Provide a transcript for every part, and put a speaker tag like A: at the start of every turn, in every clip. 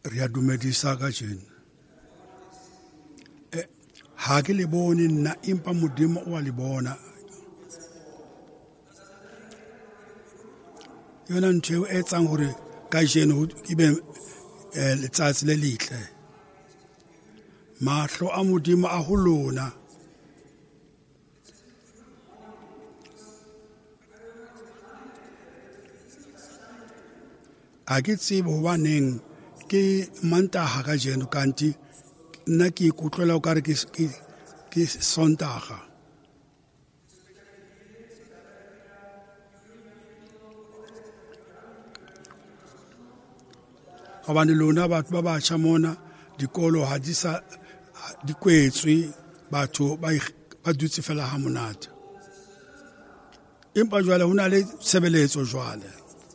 A: Re a dumedisa ka jeno. Ha ke le bone nna empa Modimo o a le bona. Yona ntho eo e etsang hore ka jeno e be letsatsi le letle. Mahlo a Modimo a ho lona. A ke tsebe hobaneng ke Mantaha ka jeno kanti nna ke ikutlwela o ka re ke Sontaga. Hobane lona batho ba batjha mona dikolo ha di kwetswe, batho ba dutse fela ha monate. Empa jwale ho na le tshebeletso jwale.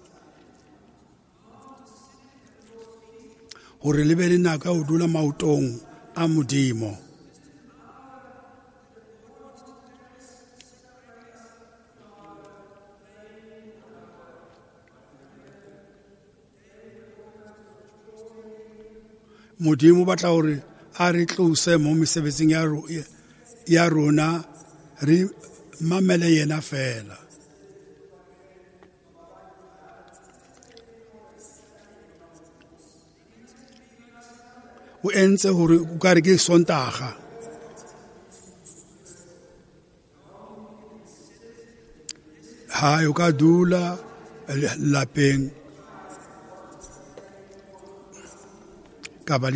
A: Hore le be le nako ho dula maotong a Modimo. Modimo batla hore a re tlose mo mesebetsing ya rona, re mamele yena fela. O entse hore o ka re ke Sontaga. Ha o ka dula lapeng ka ba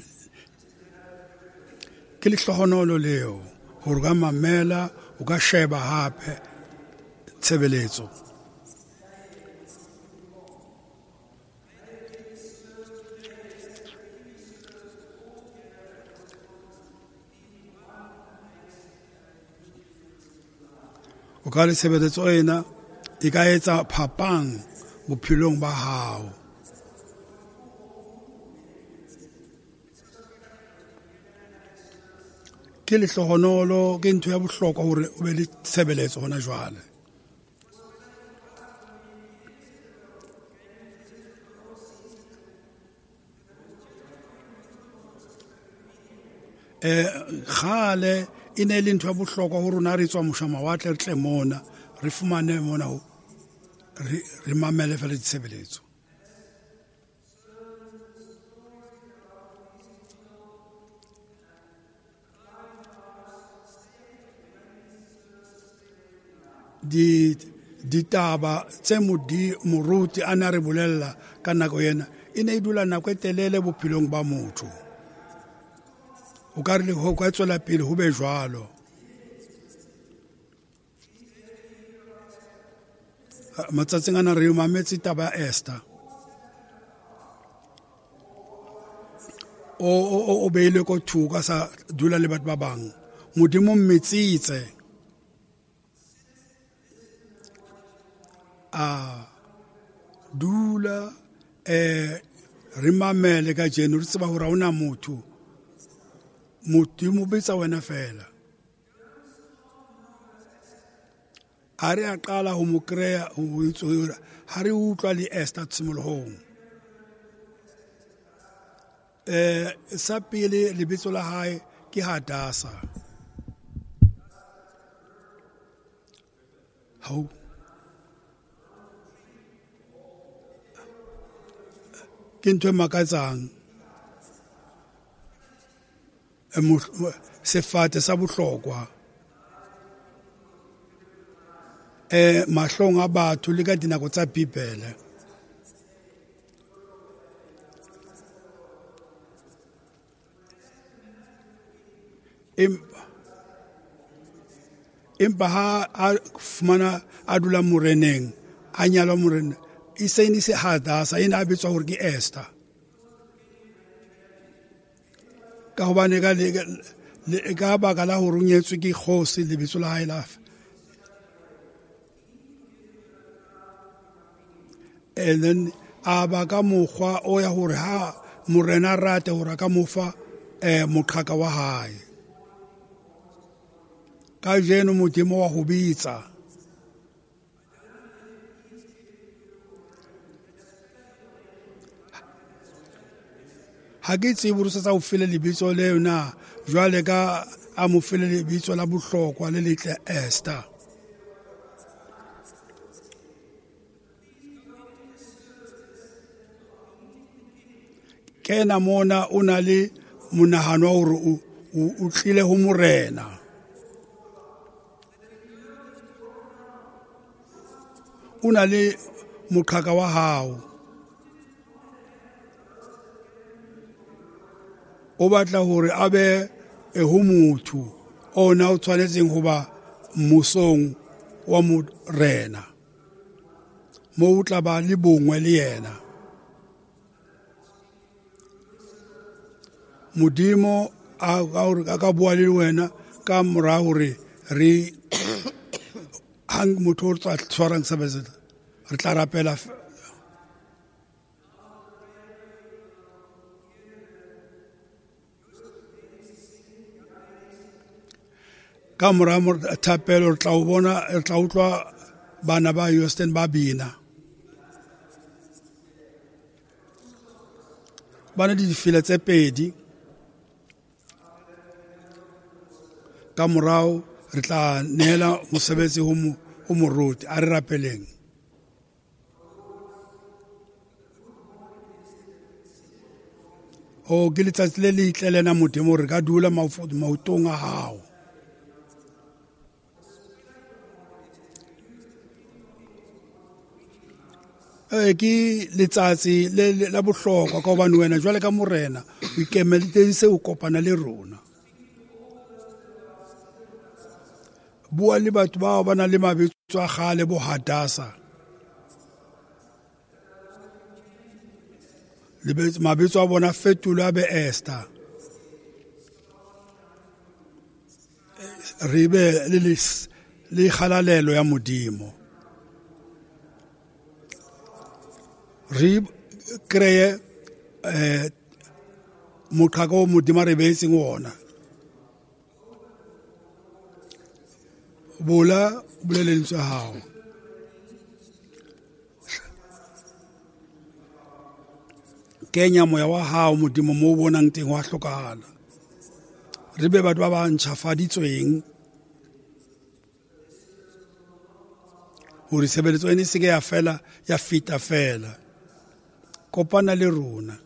A: ke lehlohonolo leo hore ka mamela o ka sheba hape tshebeletso. O ka le tshebeletso ena e ka etsa phapang bophelong ba hao. Ke lehlohonolo, ke ntho ya bohlokwa hore o be le tshebeletso hona jwale. Khale e ne le ntho ya bohlokwa hore rona re tswa moshamawatle re tle mona re fumane mona re mamele fela ditshebeletso. Ditaba tse moruti a na re bolella ka nako yena e ne e dula nako e telele bophelong ba motho. O ka re ho ka tswela pele ho be jwalo. Matsatsing ana re mametse taba ya Esther. O beile ko thuka sa dula le batho ba bang. Modimo mmetsitse. Dula re mamele ka jeno re tseba hore ha ona motho. Modimo betsa wena fela. Ha re a qala ho mo kreya ha re utlwa le Esther tshimolohong. Sa pele lebitso la hae ke Hadasa. Ke ntho e makatsang. Sefate sa bohlokwa. Mahlong a batho le ka dinako tsa Bibele. Empa ha a fumana a dula moreneng, a nyalwa moreneng, e se ne se Hadasa, e ne a bitswa hore ke Esther. Ka hobane ka baka la hore o nyetswe ke kgosi lebitso la hae la and then a ba ka mokgwa o ya hore ha morena rate hore ka mofa moqhaka wa hae. Ka jeno Modimo wa ho bitsa. ha ke tsebe re sa o fele lebitso leo na jwale ka a mo fele lebitso la bohlokwa le letle Esther. Kena mona o na le monahano hore o tlile ho morena. O na le moqhaka wa hao. O batla hore a be ho motho ona o tshwanetseng ho ba mmusong wa morena. Mo o tla ba le bongwe le yena. Modimo a ka bua le wena ka mora hore re hang motho o tla tshwarang sebetsa re tla rapela ka mora thapelo re tla o bona re tla utlwa bana ba Houston ba bina bana di difela tse pedi ka morao re tla nela mosebetsi ho moruti a re rapeleng. O ke letsatsi le letle lena Modimo re ka dula maotong a hao. Ke letsatsi la bohlokwa ka hobane wena jwale ka morena o ikemeleditse o kopana le rona. Bua le batho bao ba na le mabitso a kgale bo Hadasa. Mabitso a bona fetolwa be Esther. Re be le kgalalelo ya Modimo. Re kreye moqhaka o Modimo re beetseng ona. Bola boleletswe hao. Kenya moya wa hao Modimo mo bonang teng wa hlokahala. Re be batho ba ba ntjhafaditsweng hore sebeletso ene se ke ya fela ya fita fela. Kopana le rona.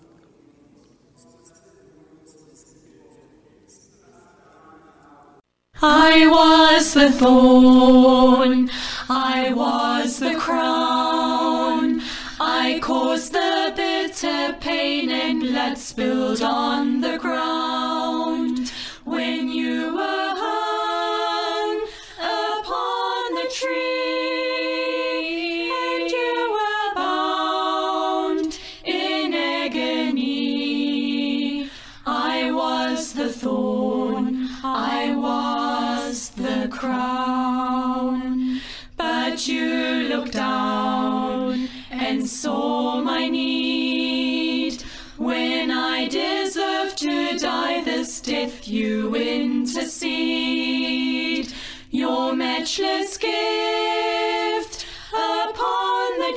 B: I was the thorn, I was the crown, I caused the bitter pain and blood spilled on the ground. When you were hung upon the tree, and you were bound in agony, I was the thorn, I was the crown. But you looked down and saw my need. When I deserved to die this death, you intercede. Your matchless gift upon the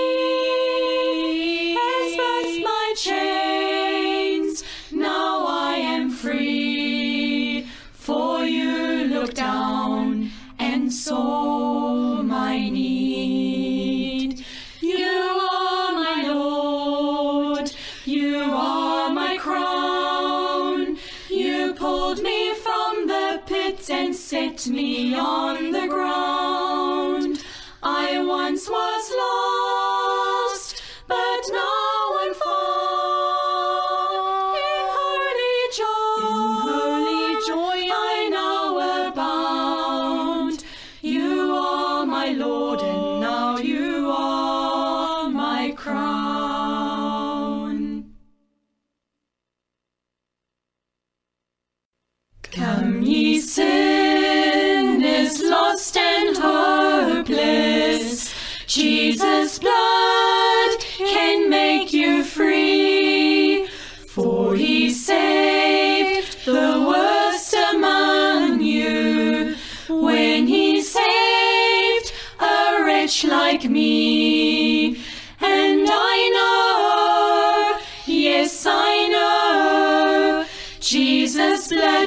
B: tree has burst my chains. Now I am free. For you looked down and saw my need. You are my Lord, you are my crown. You pulled me from the pit and set me on the ground. I once was lost, but now I'm found. In holy joy, I now abound. You are my Lord, and now you are my crown. Come, ye sinners, lost and hopeless, Jesus' blood can make you free. For he saved the worst among you when he saved a wretch like me. And I know, yes I know,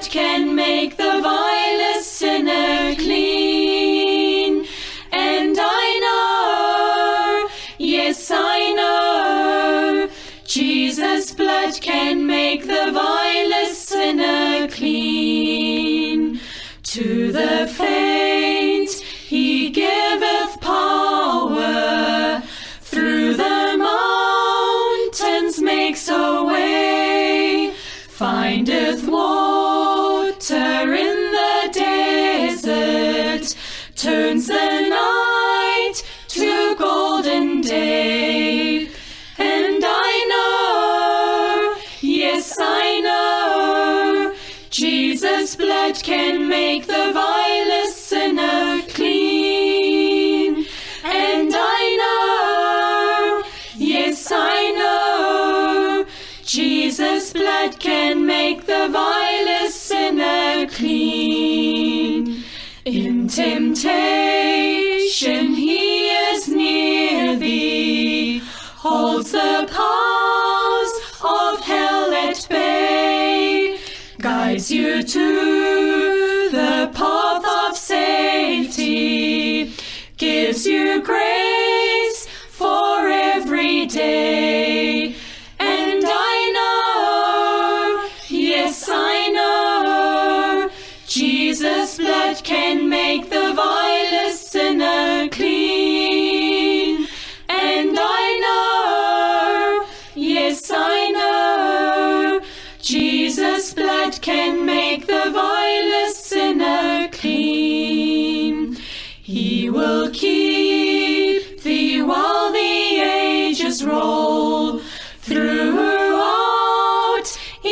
B: can make the vilest sinner clean. And I know, yes I know, Jesus' blood can make the vilest sinner clean. To the faint he giveth power, through the mountains makes a way, findeth water in the desert, turns the night to golden day. And I know, yes I know, Jesus' blood can make the vilest sinner clean. And I know, yes I know, Jesus' blood can make the vilest sinner clean. In temptation he is near thee, holds the powers of hell at bay, guides you to the path of safety, gives you grace for every day. And I know, yes I know, Jesus' blood can make the vilest sinner clean. And I know, yes I know, Jesus' blood can make the vilest sinner clean. He will keep thee while the ages roll, throughout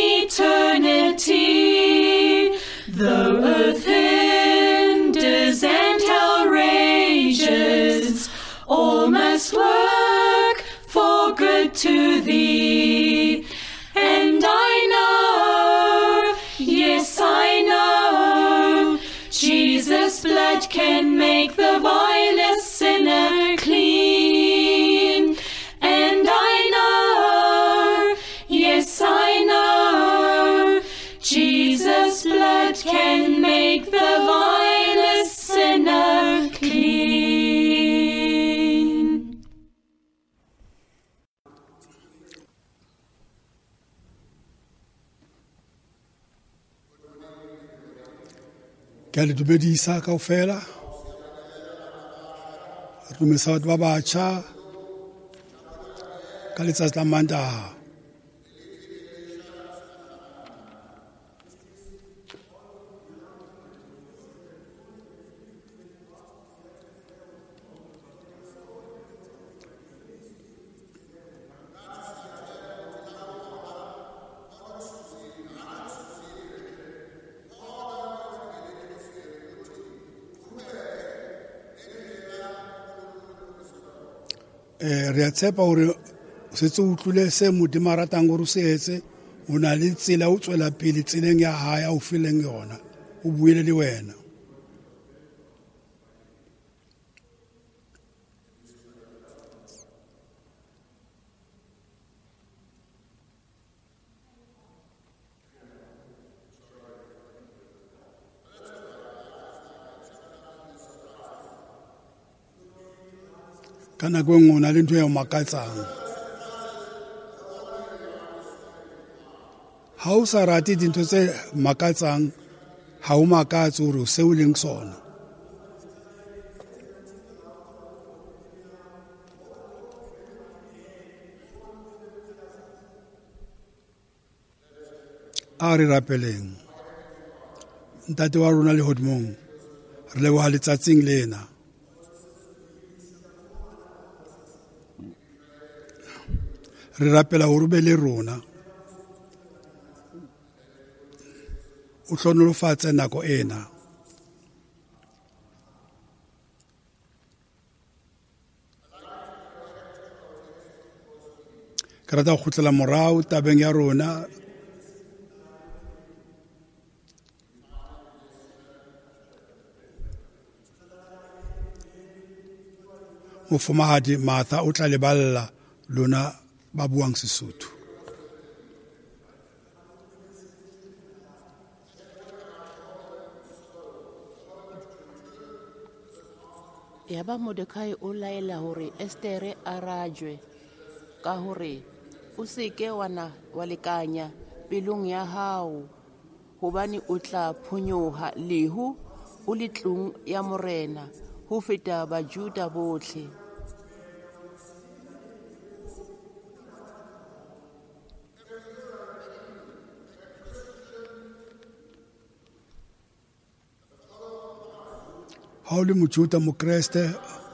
B: eternity. Though earth hinders and hell rages, all must work for good to thee. And I know, yes I know, Jesus' blood can make the vilest sinner clean. And I know, yes I know, Jesus' blood can make the vilest sinner clean.
A: Ke le dumedisa kaofela. Re dumedisa batho ba batjha ka letsatsi la Mantaha. Re a tshepa hore setse o utlwile se Modimo a ratang hore o se etse, o na le tsela o tswela pele tseleng ya hae a o fileng yona, o buile le wena. Ka nako e nngwe o na le ntho e o makatsang. Ha o sa rate dintho tse makatsang, ha o makatse hore o se o leng sona. A re rapeleng. Ntate wa rona lehodimong, re leboha letsatsing lena. Re rapela hore be le rona. O hlonolofatse nako ena. Ke rata go kgutlela morao tabeng ya rona. Mofumahadi Martha o tla leballa lona ba buang Sesotho.
C: Yaba Mordekai o laela hore Estere a rajwe ka hore o seke wa lekanya pelong ya hao hobane o tla phonyoha lehu o le tlung ya morena ho feta Bajuda bohle.
A: Ha o le mojuda mokreste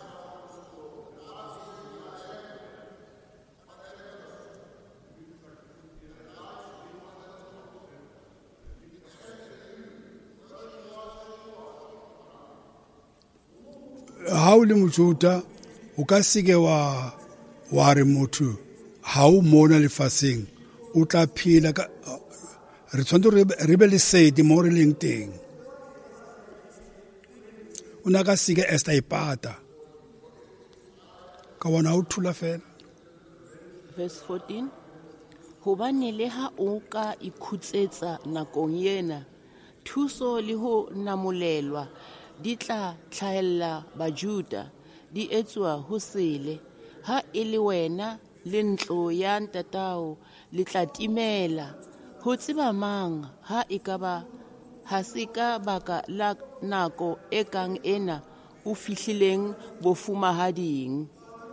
A: ha o le mojuda o ka seke wa re motho ha o mona lefaseng o tla phela ka re tshwanetse re be le sedi mo re leng teng. Una ka sike Esther ipata ka bona o thula fela.
C: Verse 14. Hobane le ha o ka ikhutsetsa nakong yena thuso le ho namolelwa di tla tlhaella Bajuda di etswa ho sele ha e le wena le ntlo ya ntatao le tla timela ho tseba mang ha ekaba ha se ka baka la nako e kang ena o fihlileng bofumahading.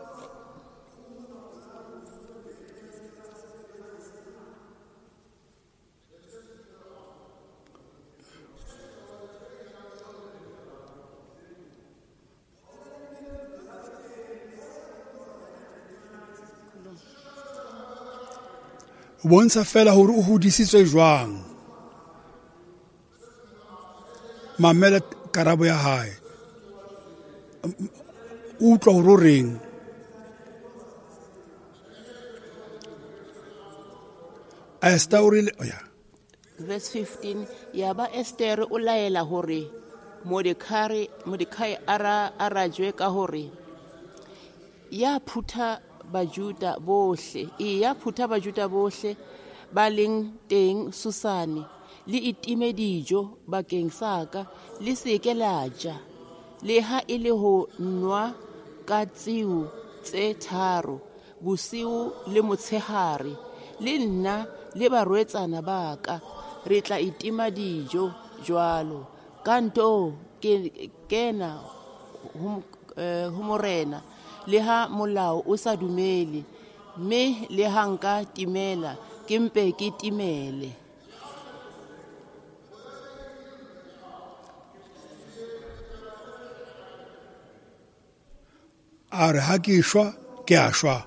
A: Bontsha fela hore o hodisitswe jwang. Mamela karabo ya hae. Utlwa hore o reng. Esther o rile
C: Verse 15. Yaba Esther o laela hore Mordekai a rajwe ka hore ya phutha Bajuda bohle ba leng teng Susane le itime dijo bakeng sa ka le seke la ja le ha e le ho nwa ka tsiu tse tharo bosiu le motshehare le nna le barwetsana ba ka re tla itima dijo jwalo kanto kena ho morena le ha molao o sa dumele mme le ha nka timela ke mpe ke timele.
A: A re ha ke shwa ke a shwa.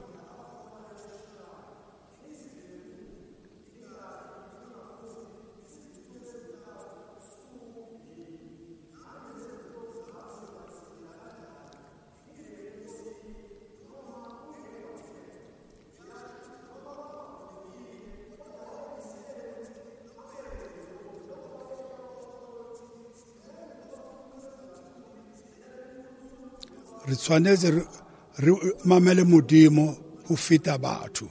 A: Re tshwanetse re mamele modimo ho feta batho.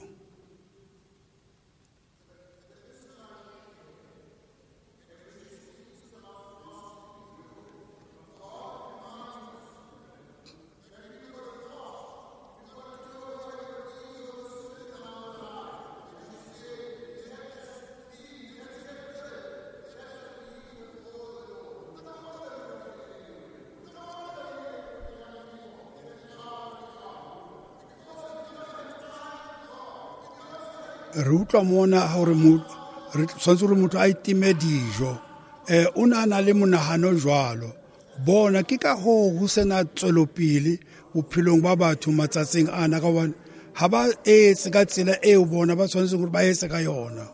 A: Re utlwa mona hore re tshwanetse hore motho a itime dijo o na le monahano jwalo bona ke ka ho sena tswelopele bophelong ba batho matsatsing ana ka bona ha ba etse ka tsela eo bona ba tshwanetse hore ba etse ka yona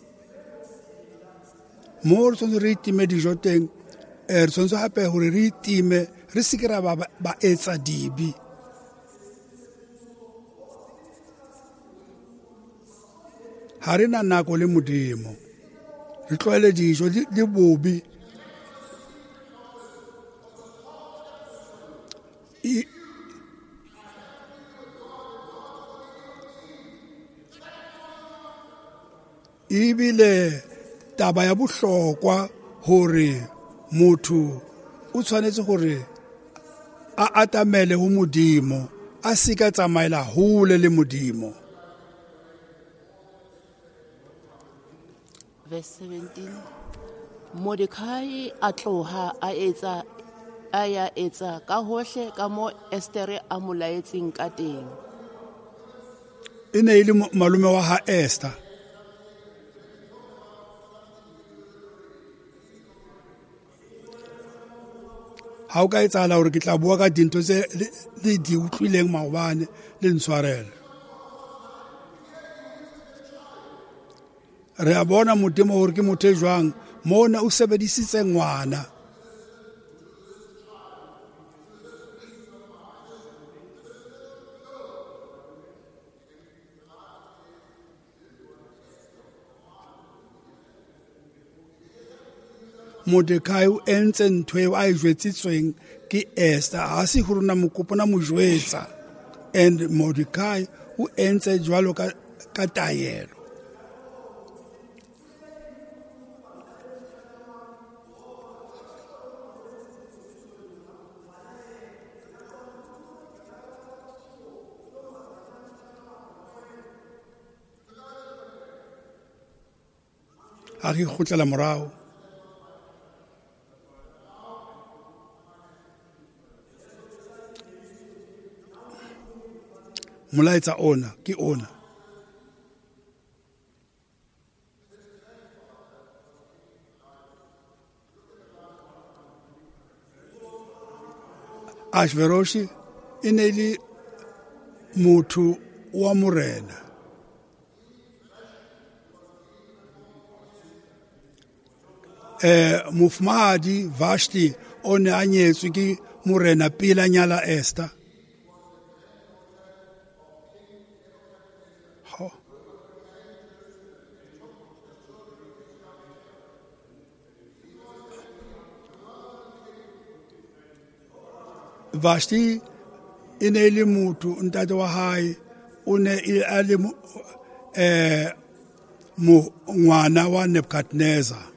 A: mo re tshwanetse re itime dijo teng re tshwanetse hape hore re itime re seke ra ba etsa dibi. Ha re na nako le modimo re tlwaele dijo le bobi ibile taba ya bohlokwa hore motho o tshwanetse hore a atamele ho modimo a sika tsamaela hole le modimo.
C: Verse 17. Mordecai a tloha a ya etsa ka hohle ka mo Estere a mo laetseng ka teng.
A: E ne e le malume wa ha Esther. Ha o ka etsahala hore ke tla bua ka dintho tse le di utlwileng maobane le ntshwarele. Re a bona modimo hore ke motho e jwang mona o sebedisitse ngwana. Mordecai o entse ntho eo a e jwetsitsweng ke Esther, ha se ho rona mokopo na mo jwetsa, and Mordecai o entse jwalo ka taelo. Ha re kgutlela morao, molaetsa ona ke ona. Ashveroshi e ne le motho wa morena. Mofumahadi Vashti o ne a nyetswe ke morena pele a nyala Esther. Vashti e ne le motho ntate wa hae o ne a le ngwana wa Nebuchadnezzar.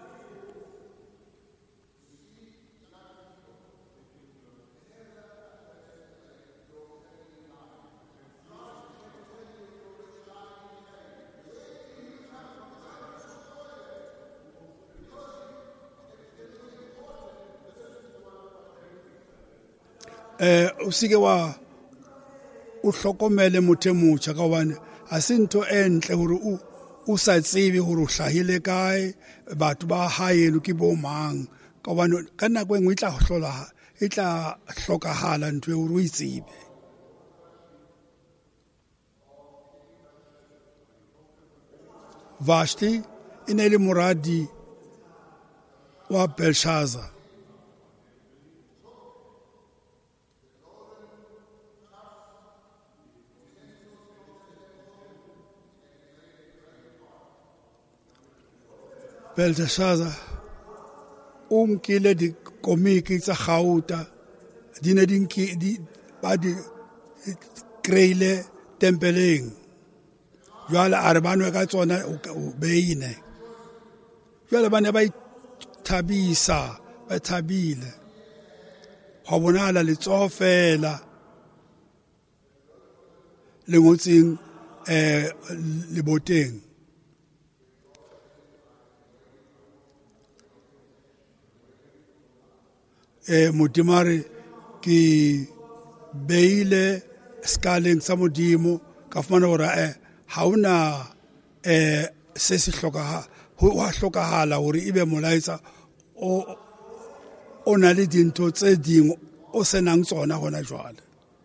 A: O sike wa o hlokomele motho e motjha ka hobane ha se ntho e ntle hore o sa tsebe hore o hlahile kae, batho ba haeno ke bo mang, ka hobane ka nako e nngwe e tla hlokahala ntho e hore o itsebe. Vashti e ne le moradi wa Belshazzar. Belshazzar o nkile dikomiki tsa gauta di ne ba di kreile tempeleng, jwale a re banwe ka tsona o beine, jwale ba ne ba ithabisa ba thabile, go bonala letsogo fela le ngotseng leboteng. Modimare ke beile skaleng sa modimo ka fumana hore ha una se se hlokahala hore ebe molaetsa o na le dintho tse ding o senang tsona hona jwale.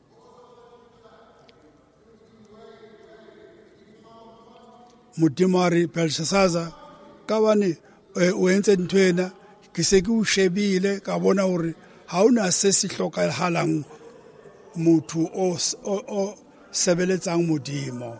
A: Modimare Belshazzar ka bane o entse ntho ena, ke se ke o shebile ka bona hore ha ona se se hlokahalang motho o sebeletsang modimo.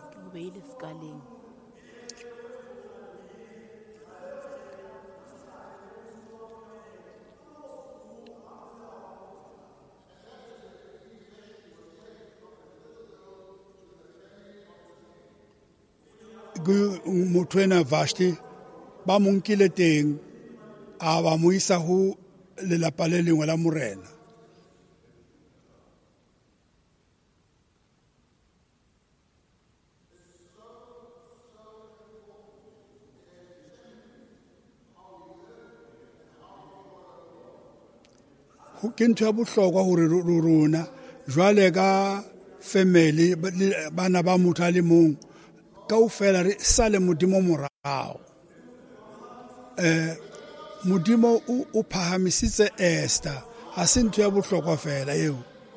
A: Motho ena Vashti ba mo nkile teng a ba mo isa ho lelapa le lengwe la morena. ke ntho ya bohlokwa hore rona jwale ka family bana ba motho a le mong kaofela re sale modimo morao. Modimo o phahamisitse Esther, ha se ntho ya bohlokwa fela eo.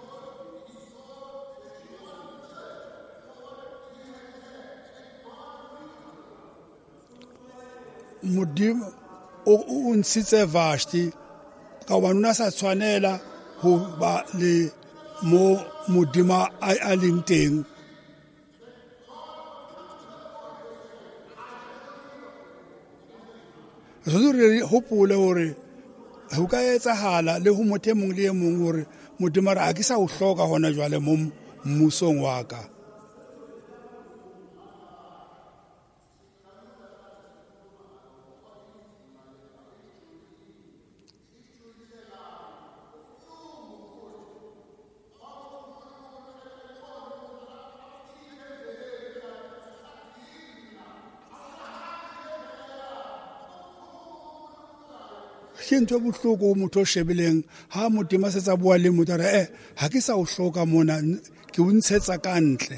A: Modimo o ntshitse Vashti ka hobane o na sa tshwanela ho ba le mo Modimo a leng teng. Re hopole hore ho ka etsahala le ho motho e mong le e mong hore Modimo a re ha ke sa o hloka hona jwale mo mmusong wa ka. Ke ntho bohloko motho o shebileng ha Modimo a setsa bua le motho re ha ke sa o hloka mona ke o ntshetsa ka ntle.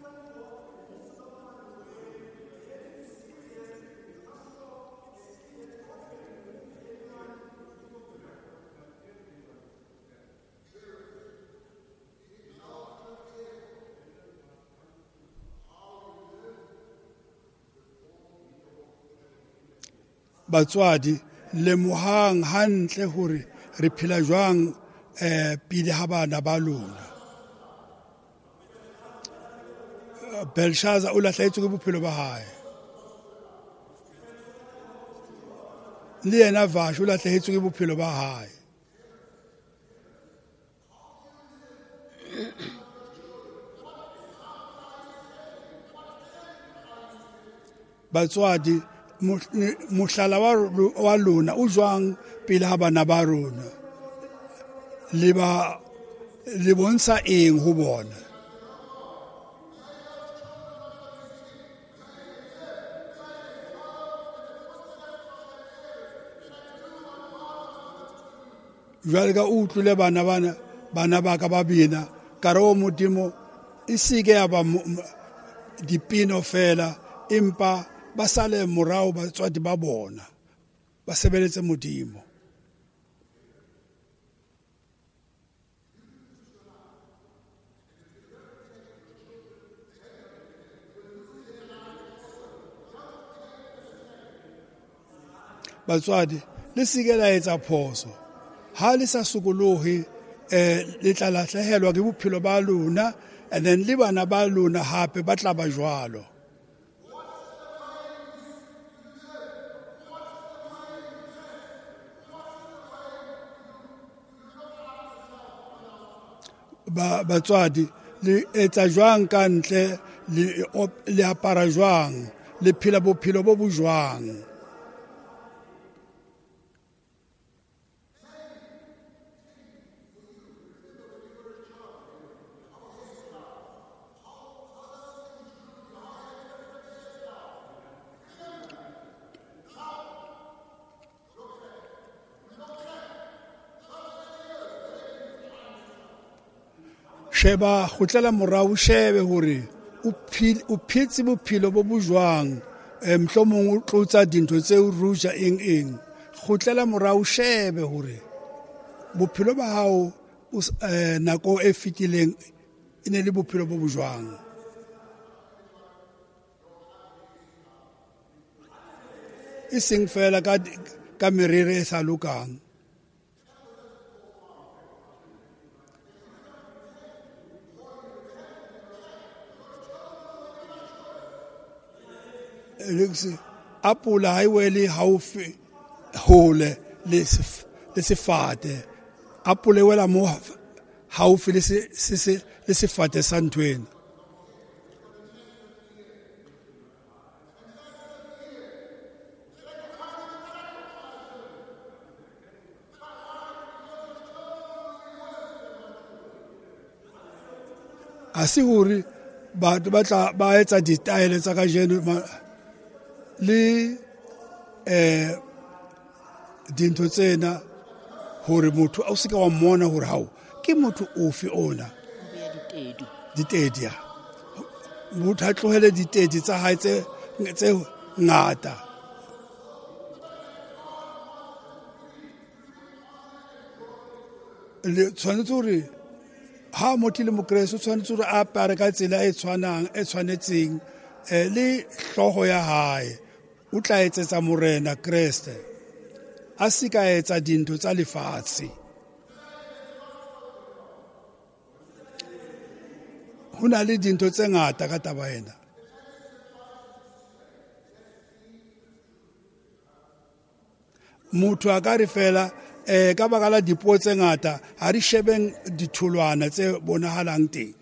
A: Batswadi le mohang hantle hore re phela jwang pele ha bana ba lona. Belshazzar o lahlehetswe ke bophelo ba hae, le yena Vashti o lahlehetswe ke bophelo ba hae. Batswadi mohlala wa lona o jwang pele ha bana ba rona, le bontsha eng ho bona? Jwale ka utlwile bana ba ka ba bina ka re o Modimo e seke ya ba dipino fela, empa ba sale morao batswadi ba bona ba sebeletse Modimo. Batswadi le seke la etsa phoso, ha le sa sokolohe le tla lahlehelwa ke bophelo ba lona, and then le bana ba lona hape ba tla ba jwalo. Batswadi le etsa jwang ka ntle, le apara jwang, le phela bophelo bo jwang. Sheba khotlela morao shebe hore o phetse bophelo bo jwang, mhlomong o tlotsa dintho tse o ruja eng khotlela morao shebe hore bophelo ba hao nako e fitileng ine le bophelo bo jwang. E seng fela ka merere e sa lokang. Apula ha iwele haufi hole le sefate, apula wela mo haufi le sefate sa ntwena. A se hore batho ba etsa ditaele tsa ka jeno le dintho tsena hore motho o se ka wa mmona hore hao ke motho ofe ona
C: o beya ditedu.
A: ditedi ya motho a tlohele ditedi tsa hae tse ngata le tshwanetse hore ha motho le mokresto tshwanetse hore a apare ka tsela e tshwanetseng le hloho ya hae o tla etsetsa morena Kreste a se ka etsa dintho tsa lefatshe ho na le dintho tse ngata ka taba ena motho a ka re fela ka baka la dipuo tse ngata ha re shebeng ditholwana tse bonahalang teng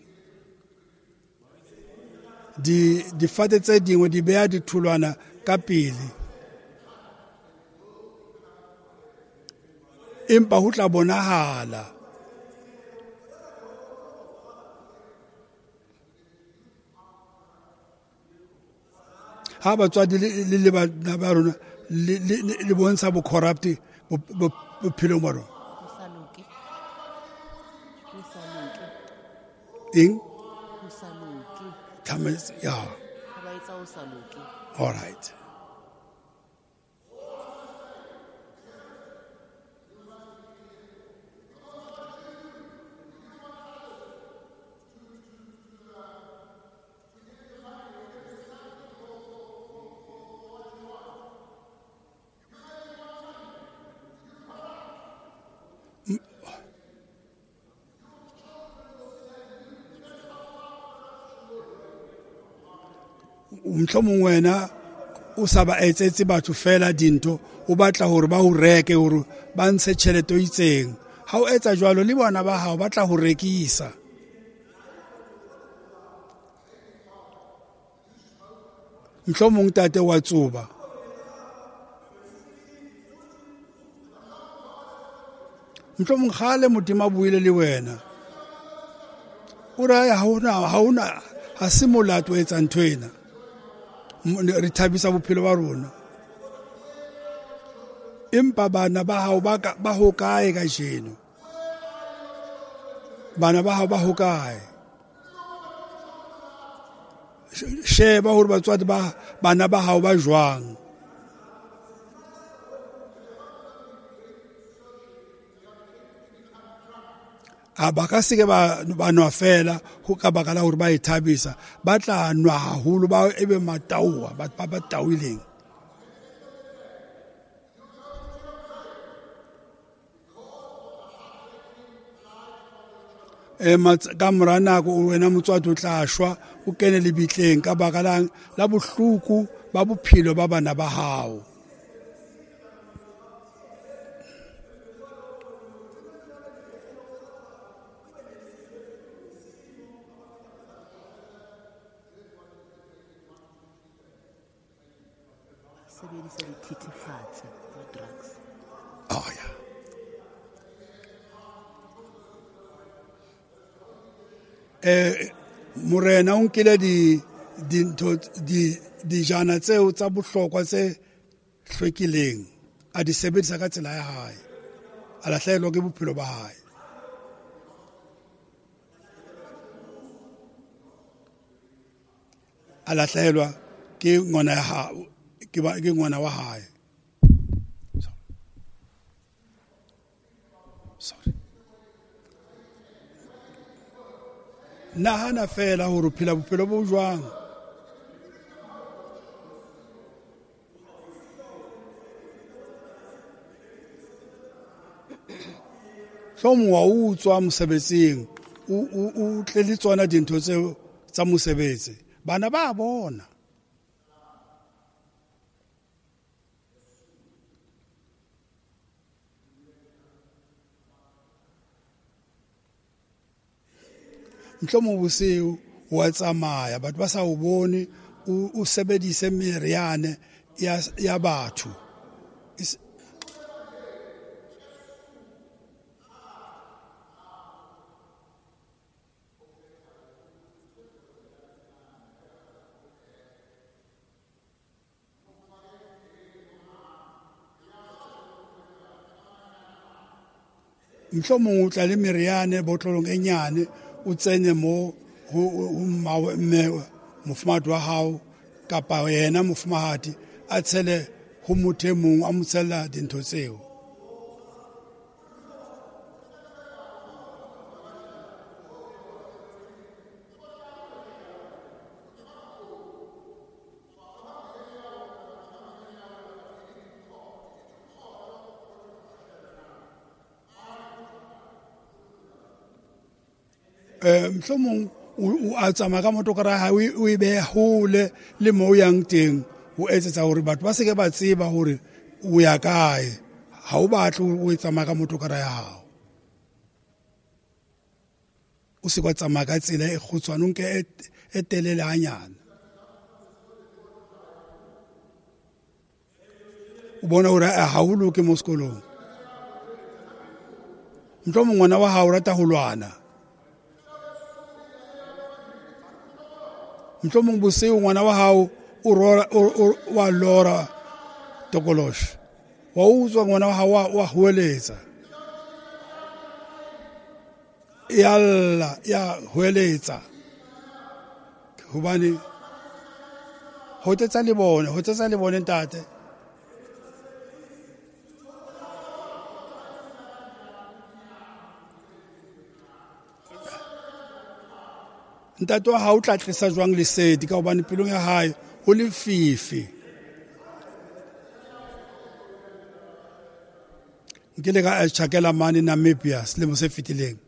A: difate tse dingwe di beha ditholwana ka pele empa ho tla bonahala ha batswadi le bana ba rona le bontsha bo corrupt bophelong ba rona eng ya all right mohlomong wena o sa ba etsetse batho fela dinto o batla hore ba ho reke hore ba ntshe tjhelete o itseng ha o etsa jwalo le bona ba hao batla ho rekisa mohlomong tate wa tsuba mohlomong khale modimo a buile le wena o ra ha ona ha se molato o etsa ntho ena re thabisa bophelo ba rona empa bana ba hao ba ho kae ka jeno bana ba hao ba ho kae sheba hore batswadi ba bana ba hao ba jwang ba ka seke ba nwa fela ho ka baka la hore ba ithabisa ba tla nwa haholo ba ebe mataua ba tauileng ka mora nako wena motswadi o tla shwa o kene lebitleng ka baka la bohloko ba bophelo ba bana ba hao
C: sebedisa dithethefatsi drugs
A: oh yeah morena o nkile dijana tseo tsa bohlokwa tse hlwekileng a di sebedisa ka tsela ya hae a lahlehelwa ke bophelo ba hae a lahlehelwa ke ngwana ya hae ke ngwana wa hae sorry nahana fela hore phela bophelo bo jwang hlomo wa utswa mosebetsing o tle le tsona dintho tseo tsa mosebetsi bana ba bona mhlomo boseo wa tsamaya batho ba sa o bone o sebedise meriane ya batho mohlomong o tla le meriane botlolong e nyane o tsene mo mofumahadi wa hao kapa yena mofumahadi a tshele ho motho e mong a mo tshela dintho tseo. Mohlomong a tsamaya ka motokara ya hae o e beha hole le moo o yang teng ho etsetsa hore batho ba seke ba tseba hore o ya kae, ha o batle o tsamaya ka motokara ya hao. O se ka tsamaya ka tsela e kgutshwane, o nke e telele hanyane. O bona hore ha o loke mo sekolong. Mohlomong ngwana wa hao o rata ho lwana. Mohlomong bosiu ngwana wa hao wa lora tokolosh. Wa utswa ngwana wa hao wa hueletsa. Ya hueletsa. Hobane hotetsa le bone ntate. Ntate wa hao o tla tlisa jwang lesedi ka hobane pelong ya hae ho le fifi. Nkile ka tjhakela mane Namibia selemo se fetileng.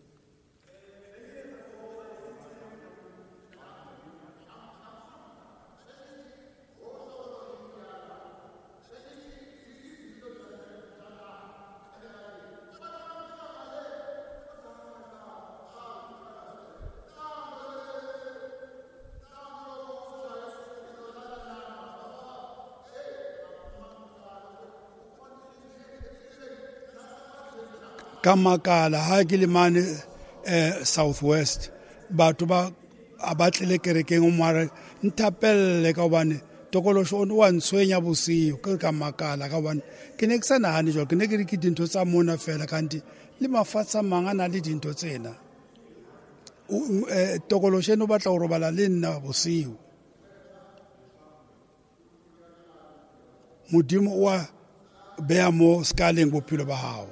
A: Ka makala ha ke le mane Southwest batho ba abatlele kerekeng o mare ntapelle ka hobane tokolosho o wa ntshwenya bosiu ka makala ka hobane ke ne ke sa nahane jwalo, ke ne ke re ke dintho tsa mona fela kanti le mafatshe a mang a na le dintho tsena. Tokolosho eno batla ho robala le nna bosiu. Modimo wa beha mo skaleng bophelo ba hao.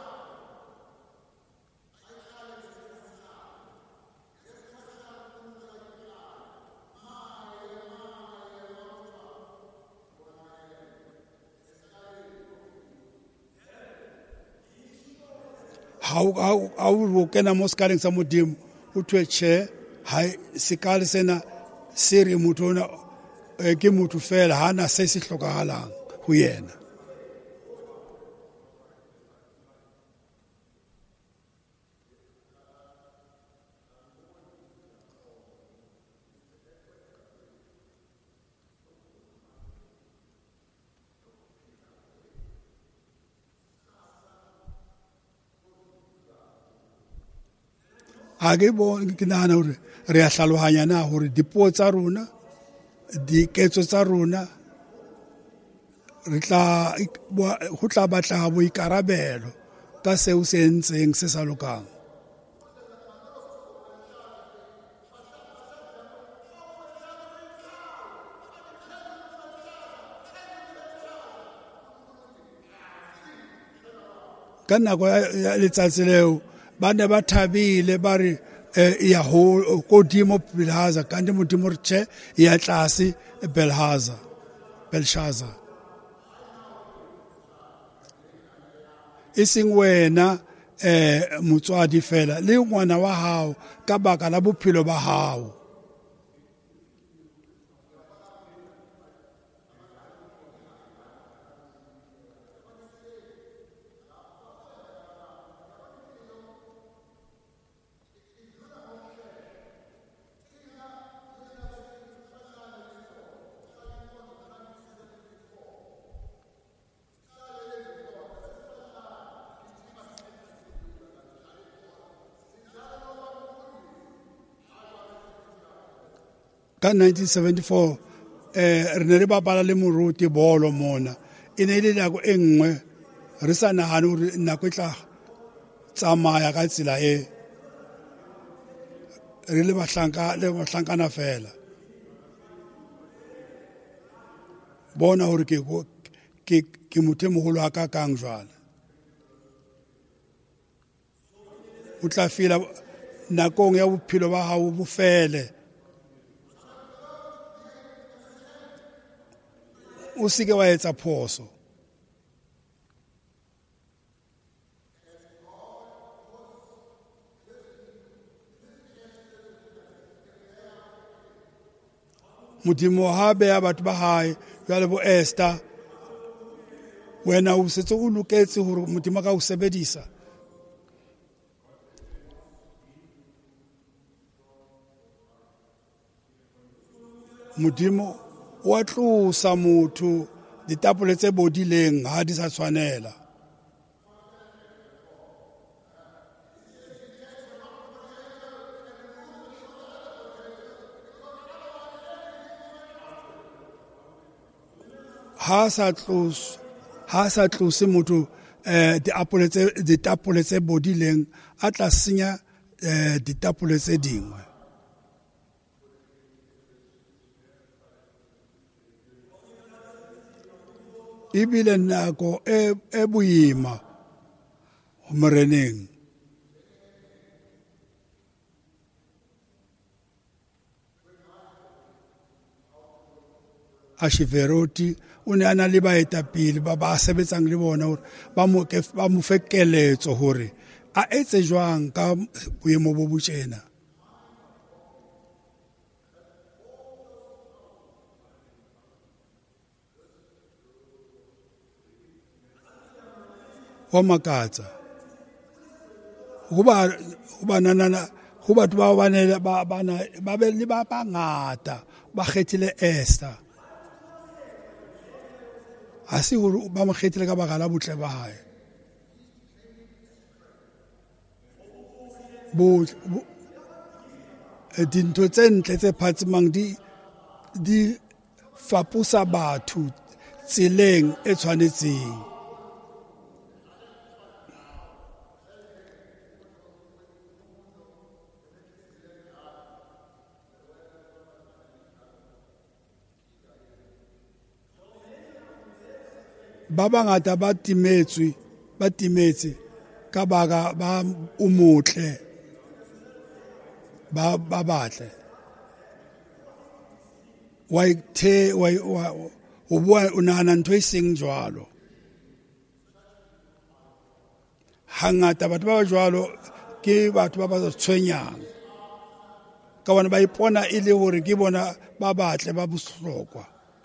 A: Ha o kena mo sekaleng sa Modimo o thwe tjhe hae sekale sena se re motho ona ke motho fela hana se se hlokahalang ho yena. Ha ke bone ke nahana hore re a hlalohanya na hore dipuo tsa rona, diketso tsa rona ho tla batla boikarabelo ka seo se entseng se sa lokang. Ka nako ya letsatsi leo ba ne ba thabile ba re ya ho kodimo Belhaza kanti Modimo re tjhe ya tlase Belshazzar. Iseng wena motswadi fela le ngwana wa hao ka baka la bophelo ba hao. Ka 1974 re ne re bapala le moruti bolo mona e ne le nako e nngwe re sa nahane hore nako e tla tsamaya ka tsela e re le bahlankana fela bona hore ke motho e mogolo a ka kang jwale o tla fela nakong ya bophelo ba hao bo fele o se ke wa etsa phoso Modimo ha beha batho ba hae jwale bo Esther wena o setse o loketse hore Modimo ka o sebedisa Modimo wa tlosa motho ditapole tse bodileng ha di sa tshwanela ha sa tlose motho ditapole tse bodileng a tla senya ditapole tse dingwe ibile nako e boima moreneng Ashiveroti o ne a na le baetapele ba sebetsang le bona hore ba mo fe keletso hore a etse jwang ka boemo bo botjena wa makatsa go batho ba be le ba bangata ba kgethile Esther ha se hore ba mo kgethile ka baka la botle ba hae dintho tse ntle tse phatsimang di faposa batho tseleng e tshwanetseng ba bangata ba timetse ka baka ba o motle ba batle o bua o nahana ntho e seng jwalo hangata batho ba jwalo ke batho ba tshwenyang ka bona ba ipona e le hore ke bona ba batle ba bohlokwa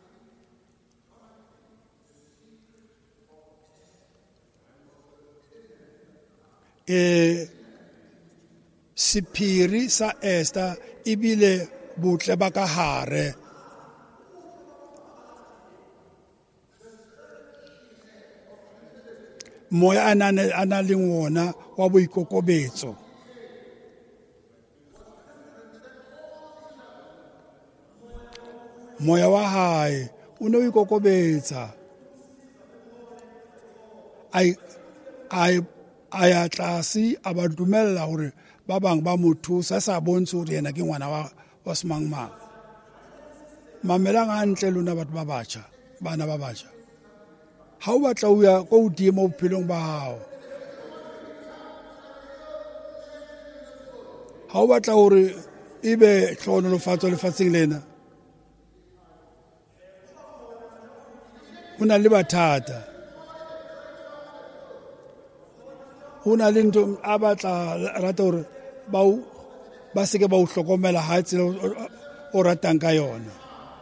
A: sephiri sa Esther ibile botle ba ka hare moya ana le ngona wa boikokobetso moya wa hae o ne o ikokobetsa a ya tlase a ba dumella hore ba bang ba motho sa bontshe hore yena ke ngwana wa semangmang mamelang hantle lona batho ba batjha bana ba batjha ha o batla o ya go hodimo bophelong ba hao ha o batla hore ebe tlhonolofatso lefatsheng lena ho na le bathata ho na le ntho a batla rata hore ba seke ba o hlokomela ha tsela o ratang ka yona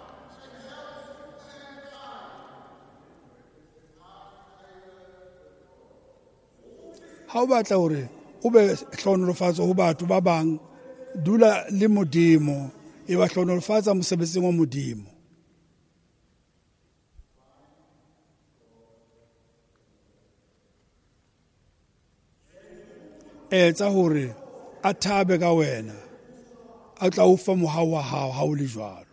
A: ha o batla hore o be hlonolofatso ho batho ba bang dula le Modimo e ba hlonolofatsa mosebetsing wa Modimo etsa hore a thabe ka wena a tla o fa mohau wa hao ha o le jwalo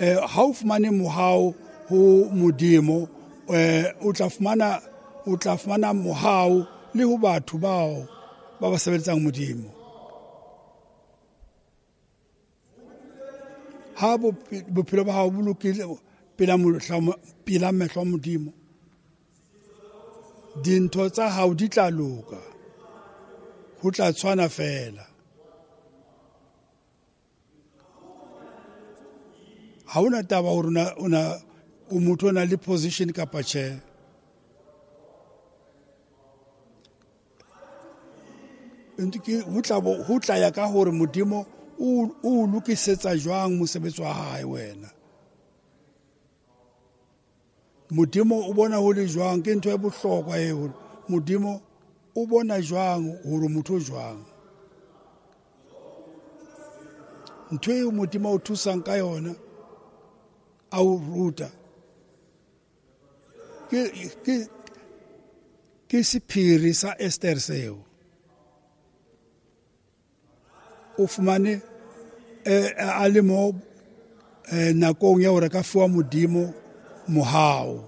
A: ha o fumane mohau ho modimo o tla fumana mohau le ho batho bao ba ba sebetsang modimo. Ha bophelo ba hao bo lokile pela mehlo a modimo, dintho tsa hao di tla loka, ho tla tshwana fela. Ha ona taba hore o motho o na le position kapa tjhe. Ho tla ya ka hore modimo o lokisetsa jwang mosebetsi wa hae wena. Modimo o bona ho le jwang, ke ntho e bohlokwa eo. Modimo o bona jwang hore motho o jwang. Ntho eo modimo o thusang ka yona a o ruta ke sephiri sa Esther seo. O fumane a le mo nakong ya hore ka fuwa modimo mohau.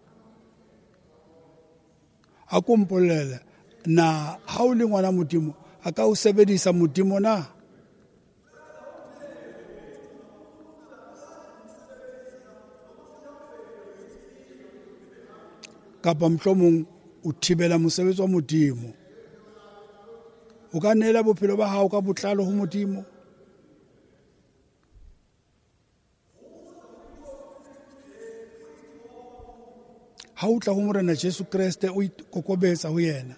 A: A ko mpolele na ha o le ngwana modimo a ka o sebedisa modimo na? Kapa mohlomong o thibela mosebetsi wa modimo. O ka nela bophelo ba hao ka botlalo ho modimo. Ha o tla ho Morena Jesu Kriste o ikokobetsa ho yena,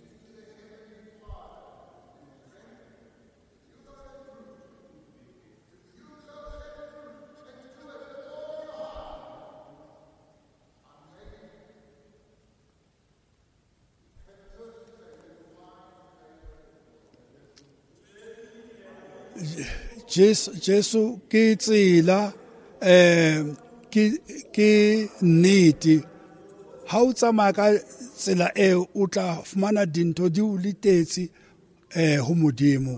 A: Jesu ke tsela ke nnete. Ha o tsamaya ka tsela eo o tla fumana dintho di o litetse ho modimo.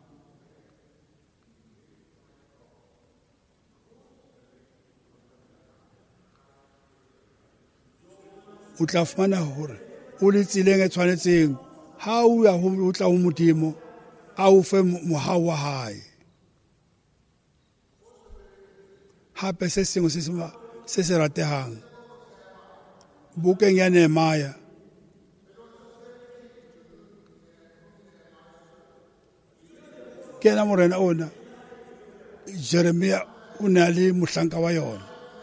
A: O tla fumana hore o le tseleng e tshwanetseng. Ha o ya o tla ho modimo a o fe mohau wa hae. Hape se sengwe se se ratehang bukeng ya Nehemia, ke ena morena ona Jeremia o na le mohlanka wa yona.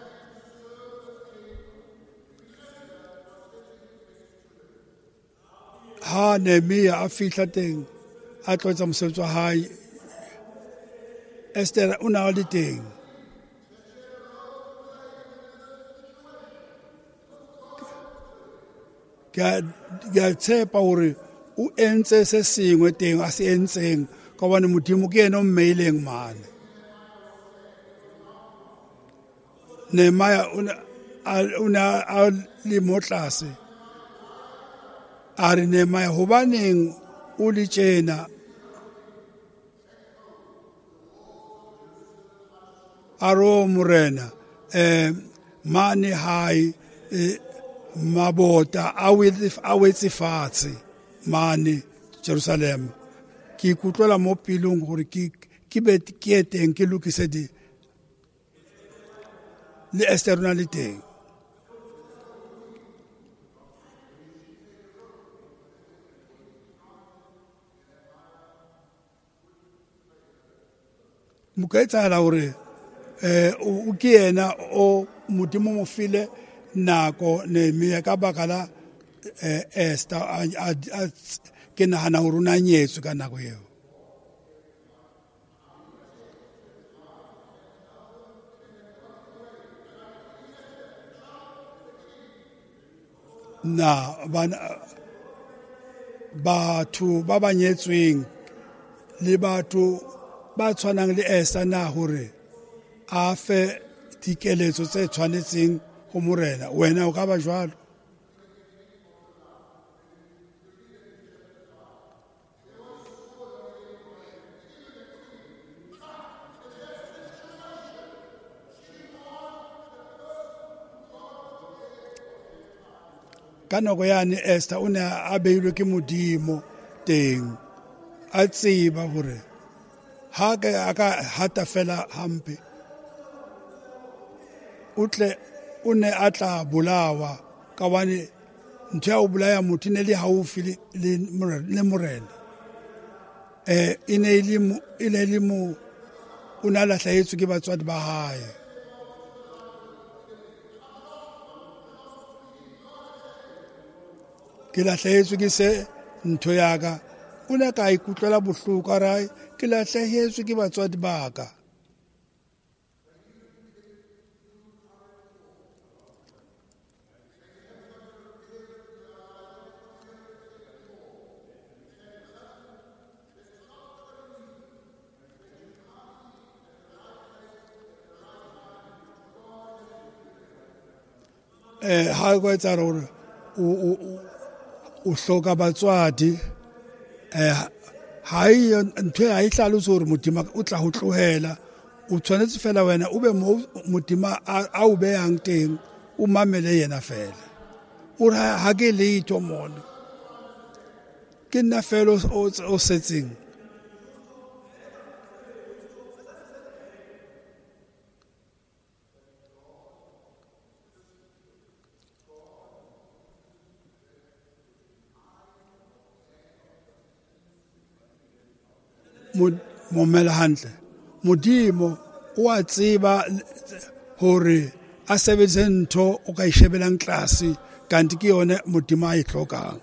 A: Ha Nehemia a fihla teng a tlotsa mosebetsi wa hae, Esther o na le teng. Ka tshepa hore o entse se sengwe teng a se entseng ka hobane modimo ke ena o mmeileng mane. Nehemia o ne a le mo tlase a re, Nehemia hobaneng o le tjena? A re, o morena mane hae mabota a wetse fatshe mane Jerusalem. Ke ikutlwela mo pelong hore ke eteng ke lokise le Esther na le teng. Mo ka etsahala hore o ke ena o modimo mo file nako Nehemia ka baka la Esther ke nahana hore o na nyetswe ka nako eo. Na batho ba ba nyetsweng le batho ba tshwanang le Esther na hore a fe dikeletso tse tshwanetseng ho morena, wena o ka ba jwalo? ka nako yane Esther o ne a beilwe ke Modimo teng a tseba hore ha ka hata fela hampe o ne a tla bolawa ka wane ntho ya o bolaya motho ne le haufi le morena e ne le mo o ne a lahlehetswe ke batswadi ba hae ke lahlehetswe ke se ntho ya ka o ne ka ikutlwela bohloko a re ke lahlehetswe ke batswadi ba ka ha go etsa hore o hloka batswadi ha ntho ha e hlalose hore Modimo o tla ho tlohela o tshwanetse fela wena o be mo Modimo a o behang teng o mamele yena fela o ha ke letho mona ke nna fela o setseng momela hantle Modimo o a tseba hore a sebetse ntho o ka ishebelang tlase kanti ke yone Modimo a e hlokang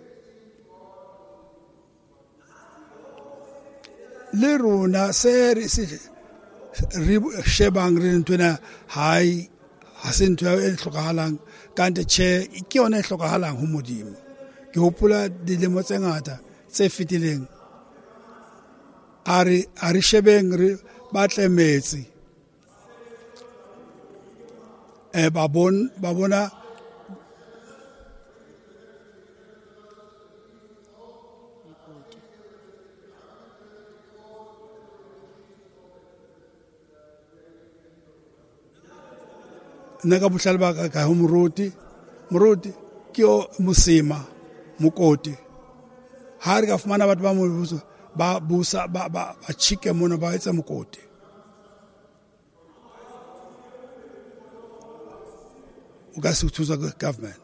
A: le rona se re shebang re ntona hai ha se ntho e hlokahalang kanti che ke yone e hlokahalang ho Modimo ke hopola dilemo tse ngata tse fitileng a re shebeng re batle metsi ba bona nna ka bohlale ba ka ho moruti ke o mosima mokoti ha re ka fumana batho ba mo ba busa ba chike mona ba etsa mokoti o ka se thusa government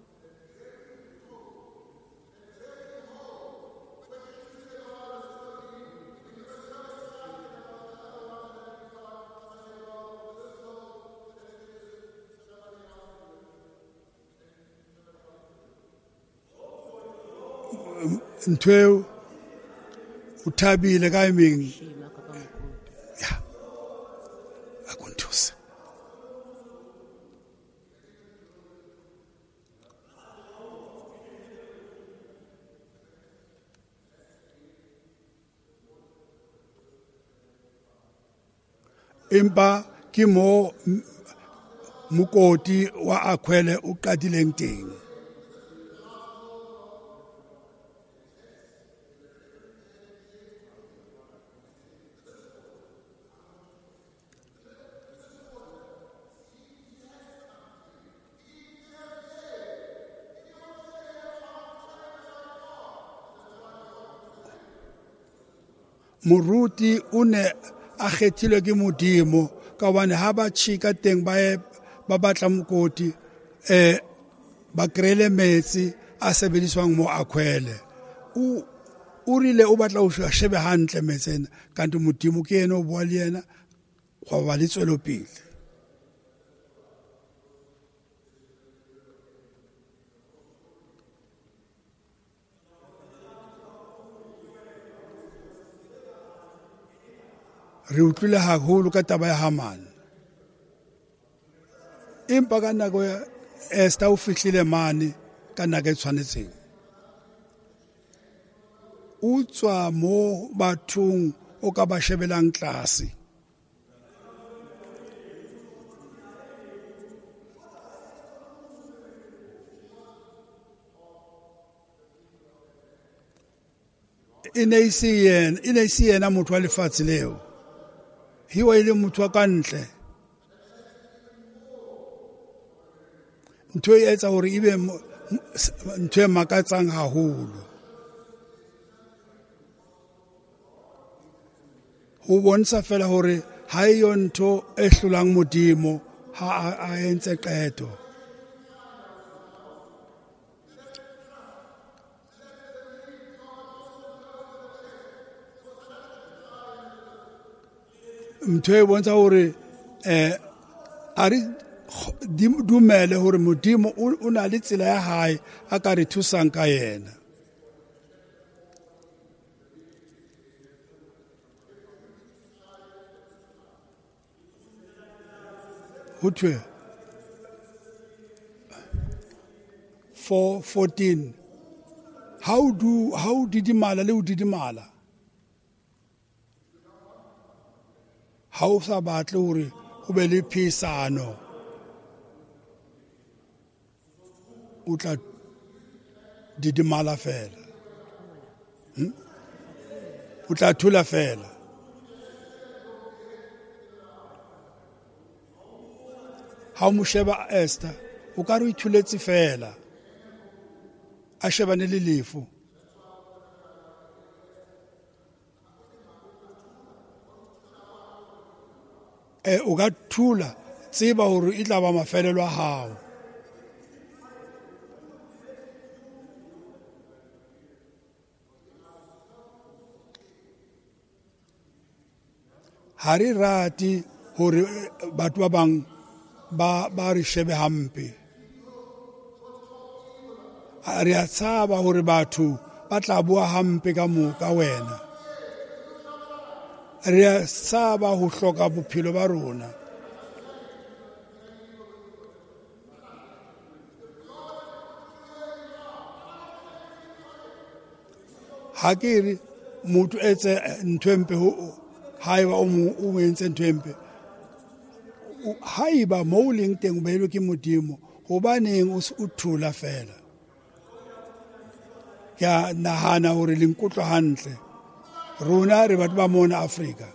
A: ntweo uthabile ka iming ya akonthusa empa ke mo mokoti wa akhwele o qadileng teng moruti o ne a kgethilwe ke Modimo ka wane ha ba tshika teng ba batla mokoti ba krele metsi a sebediswang mo akhwele o rile o batla ho shebe hantle metsena kanti Modimo ke yena o bua le yena go ba le tswelopele re utlwile haholo ka taba ya Haman empa ka nako ya Esther o fihlile mane ka nako e tshwanetseng o tswa mo bathong o ka ba shebelang tlase e ne e se yena motho wa lefatshe leo hiwa ile motho wa kantle ntho e etsa hore ibe ntho e makatsang haholo. Ho bontsha fela hore ha eyo ntho e hlolang Modimo ha a entse qeto. Ntho e bontsha hore a re dumele hore Modimo o na le tsela ya hae a ka re thusang ka yena. Ho thwe 4:14 how didimala le ho didimala ha o sa batle hore o be le phisano o tla didimala fela o tla thula fela. Ha o mo sheba Esther o ka re o ithuletse fela a shebane le lefu. O ka thula tseba hore e tla ba mafelelo a hao. Ha re rate hore batho ba bang ba re shebe hampe. Re a tshaba hore batho ba tla bua hampe ka moka wena. Re a tshaba ho hloka bophelo ba rona. Ha ke re motho etse ntho empe haeba o entse ntho empe, haeba mo o leng teng o beilwe ke Modimo, hobaneng o thula fela? Ke a nahana hore le nkutlwa hantle. Rona re batho ba mona Afrika.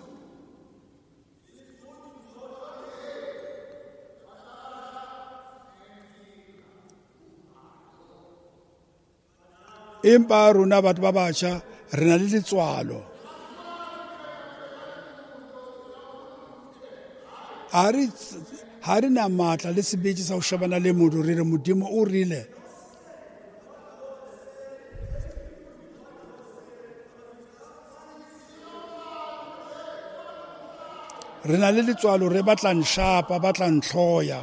A: Empa rona batho ba batjha re na le letswalo. Ha re na matla le sebete sa ho shebana le motho re re Modimo o rile. Re na le letswalo re batlang shapa, batlang tlhoya.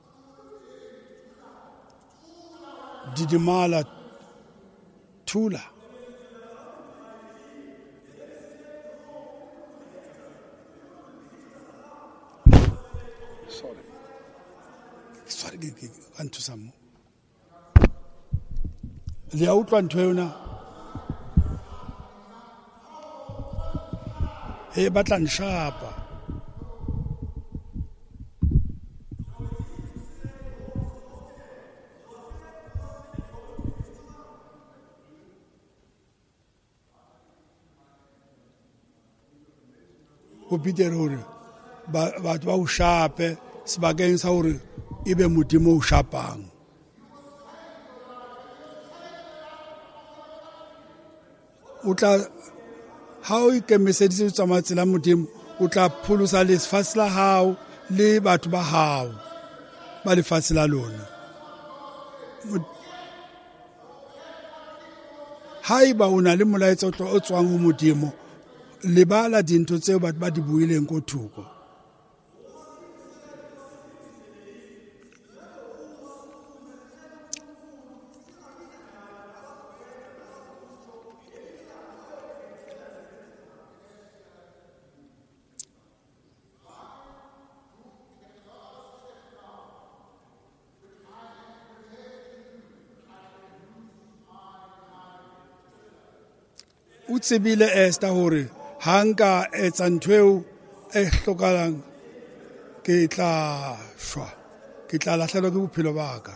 A: Didimala thula. Sorry ke nthusa mo. Le a utlwa ntho yona? He batlang shapa. Ho bitere hore batho ba o shape sebakeng sa hore ebe Modimo o shapang. O tla ha o ikemiseditse ho tsamaya tsela Modimo o tla pholosa lefatshe la hao le batho ba hao ba lefatshe la lona. Haeba o na le molaetsa o tswang ho Modimo, lebala dintho tseo batho ba di buileng ko thoko. O tsebile Esther hore ha nka etsa ntho eo e hlokahalang ke tla shwa, ke tla lahlehelwa ke bophelo ba ka.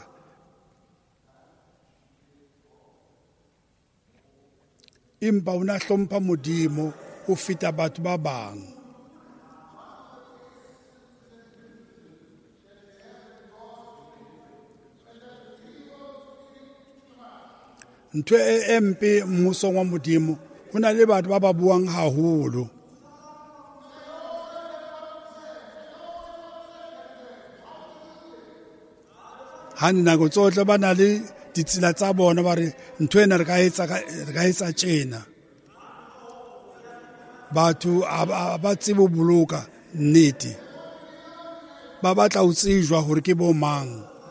A: Empa o na hlompha Modimo ho feta batho ba bang. ntho e mpe mmusong wa Modimo ho na le batho ba ba buang haholo. Hani nako tsohle ba na le ditsela tsa bona ba re ntho ena re ka etsa tjena. Batho ba tsebo boloka nnete, ba batla ho tsejwa hore ke bo mang.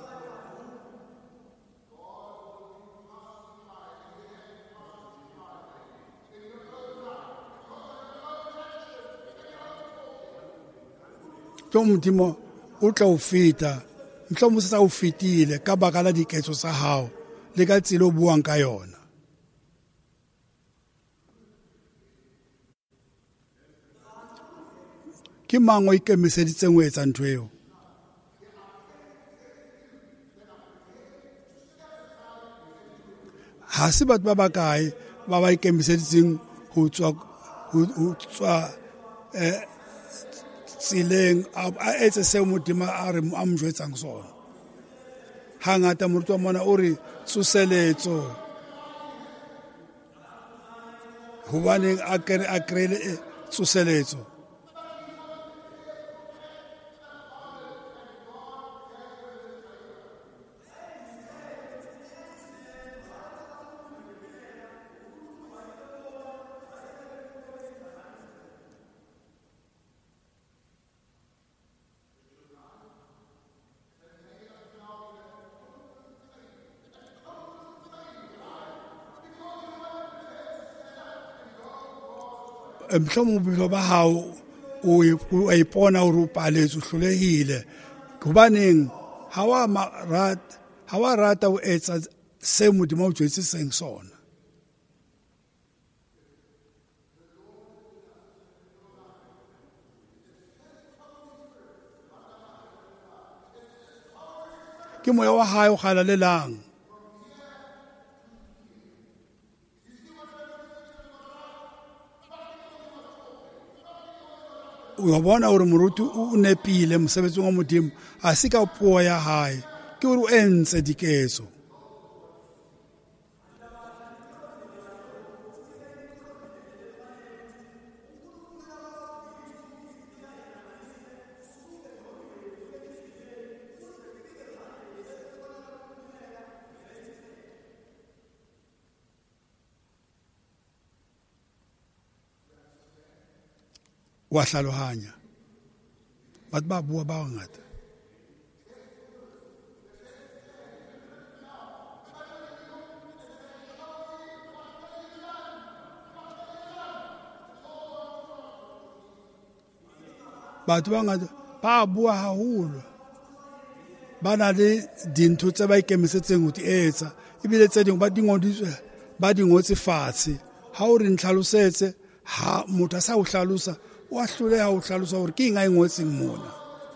A: Modimo o tla o feta, mohlomong se sa o fetile ka baka la diketso tsa hao le ka tsela o buang ka yona. Ke mang o ikemiseditseng ho etsa ntho eo? Ha se batho ba bakae ba ba ikemiseditseng ho tswa tseleng a etse seo Modimo a mo jwetsang sona. Hangata moruti wa mona o re tsoseletso, hobaneng a kreile tsoseletso. Mohlomong bophelo ba hao o ipona hore o paletswe, o hlolehile, hobaneng ha wa rata ho etsa se Modimo o jwetsitseng sona. Ke moya wa hae o galalelang. O bona hore moruti o nepile mosebetsing wa Modimo, a se ka puo ya hae, ke hore o entse diketso. Wa hlalohanya batho ba bua ba ngata. Batho ba ngata ba bua haholo, ba na le dintho tse ba ikemisetseng ho di etsa, ebile tse ding ba di ngotse fatshe. Ha o re ntlhalosetse, ha motho a sa o hlalosa, wa hloleha ho hlalosa hore ke eng a ngotseng mona.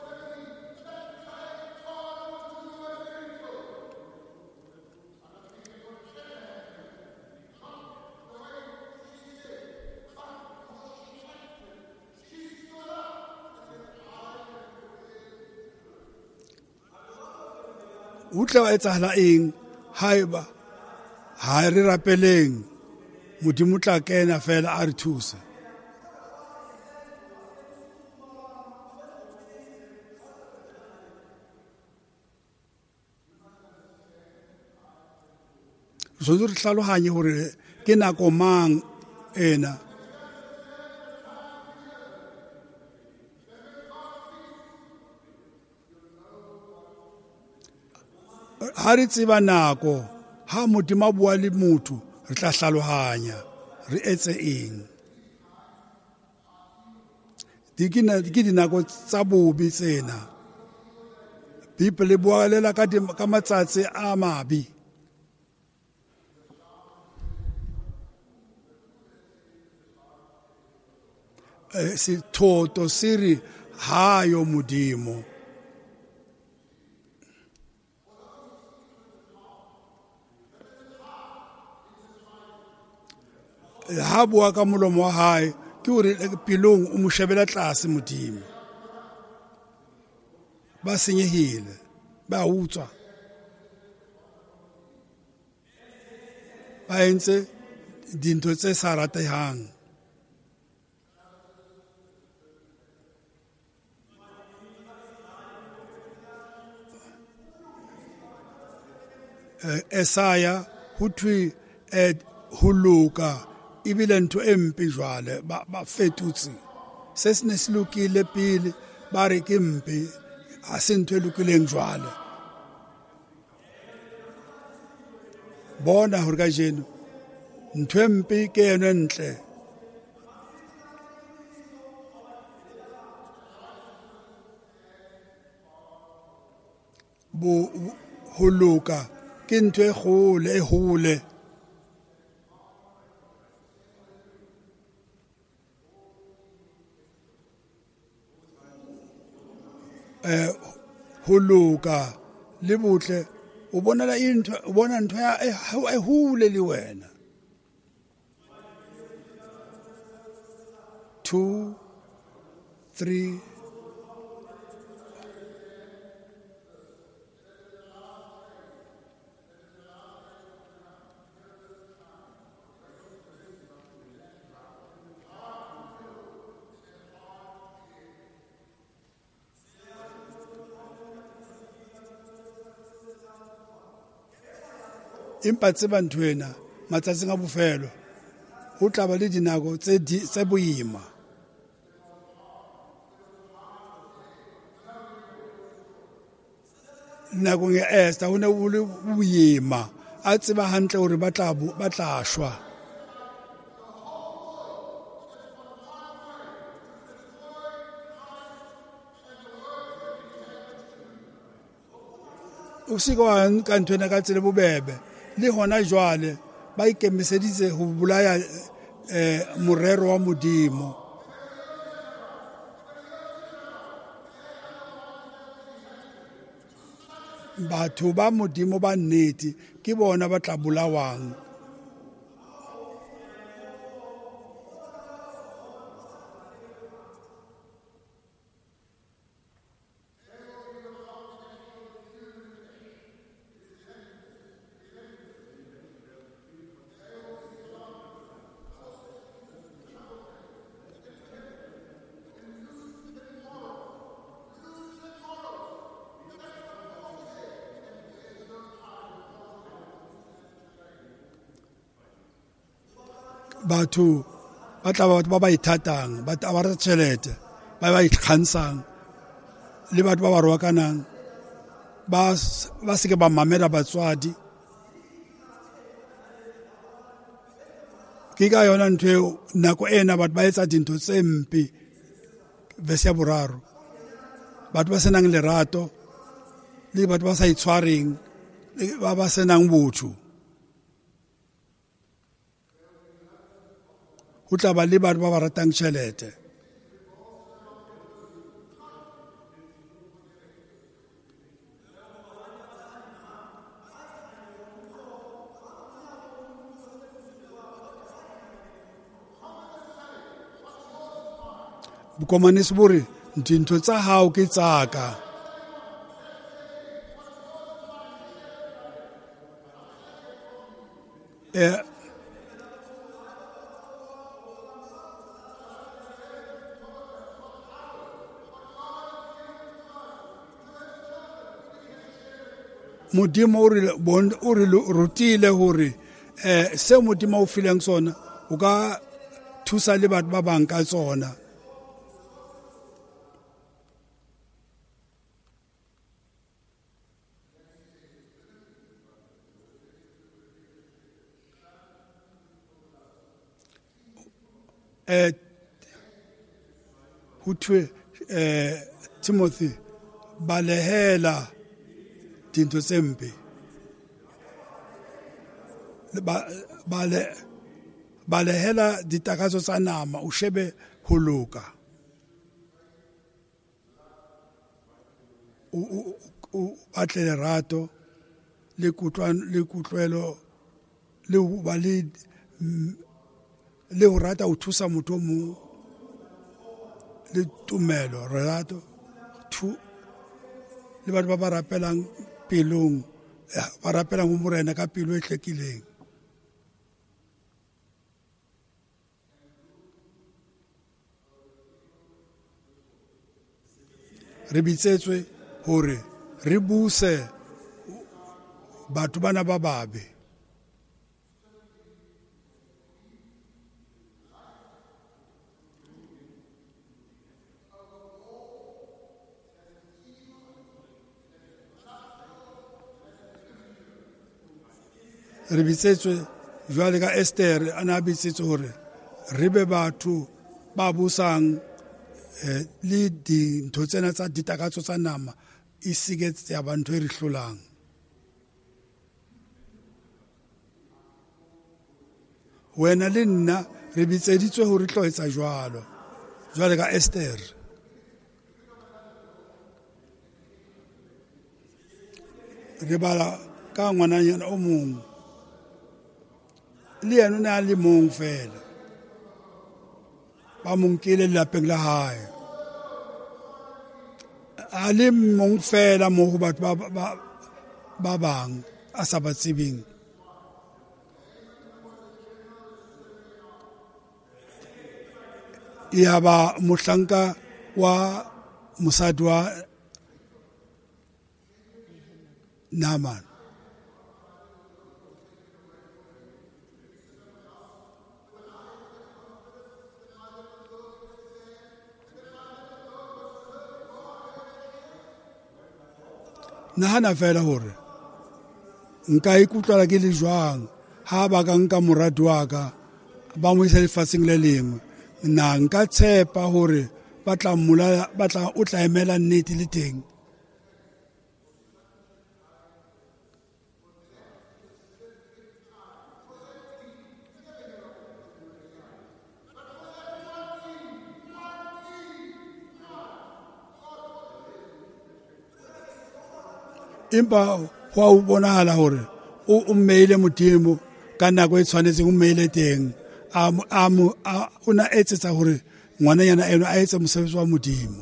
A: O tla wa etsahala eng haeba ha re rapeleng Modimo tla kena fela a re thuse. So re hlalohanye hore ke nako mang ena. Ha re tseba nako, ha Modimo a bua le motho, re tla hlalohanya re etse eng. Ke dinako tsa bobe tsena. Bibele e bolela ka matsatsi a mabe. Sithotho se re hayo Modimo. Ha bua ka molomo wa hae, ke hore pelong o mo shebela tlase Modimo. Ba senyehile, ba utswa. ba entse dintho tse sa ratehang. Esaya ho thwe ho loka ebile ntho e mpe jwale ba fetutse se se ne se lokile pele ba re ke mpe ha se ntho e lokileng jwale. Bona hore ka jeno ntho e mpe ke yena ntle. Ho loka ke ntho e hole ho loka le botle o bona ntho e hole le wena. 2 3 Empa tseba ntwena matsatsing a bofelo ho tla ba le dinako tse boima. Nakong ya Esther ho ne ho le boima a tseba hantle hore ba tla shwa. O se ka ka ntwena ka tsela bobebe le hona jwale ba ikemiseditse ho bolaya morero wa Modimo. Batho ba Modimo ba nnete ke bona ba tla bolawang. Batho ba tla ba ithatang ba rata tjhelete ba ikgansang le batho ba roakanang ba se ke ba mamela batswadi. Ke ka yona ntho eo nako ena batho ba etsa dintho tse mpe. Verse ya 3 batho ba senang lerato le batho ba sa itshwareng ba senang botho. Ho tla ba le batho ba ratang tjhelete. Bokomane se bore dintho tsa hao ke tsaka. Modimo o re rutile hore se Modimo o fileng sona o ka thusa le batho ba bang ka tsona. Ho thwe Timothy balehela dintho tse mpe balehela ditakatso tsa nama o shebe ho loka. O batle lerato le kutlwelo le ho ba le ho rata ho thusa motho o mong le tumelo lerato le batho ba ba rapelang pelong ba rapelang ho morena ka pelo e hlekileng. re bitsetswe hore re buse batho bana ba babe. Re bitsetswe jwale ka Esther ana bitsetswe hore re be batho ba busang le dintho tsena tsa ditakatso tsa nama e sigetse ya bantu e re hlolang. Wena le nna re bitseditswe hore tlo etsa jwalo jwale ka Esther. Re bala ka ngwananyana o mong le yena na le mong fela ba mong kele lapeng la hae a le mong fela mo go batho ba bang a sa ba tsebeng. Ya ba mohlanka wa mosadi wa Naaman. Nahana fela hore nka ikutlwa ke le jwang ha ba ka nka moradi wa ka ba mo isa lefatsheng le lengwe, na nka tshepa hore ba tla o tla emela nnete le teng. Empa ho a bonahala hore o mmeile Modimo ka nako e tshwanetseng o mmeile teng o na etsetsa hore ngwananyana eno a etse mosebetsi wa Modimo.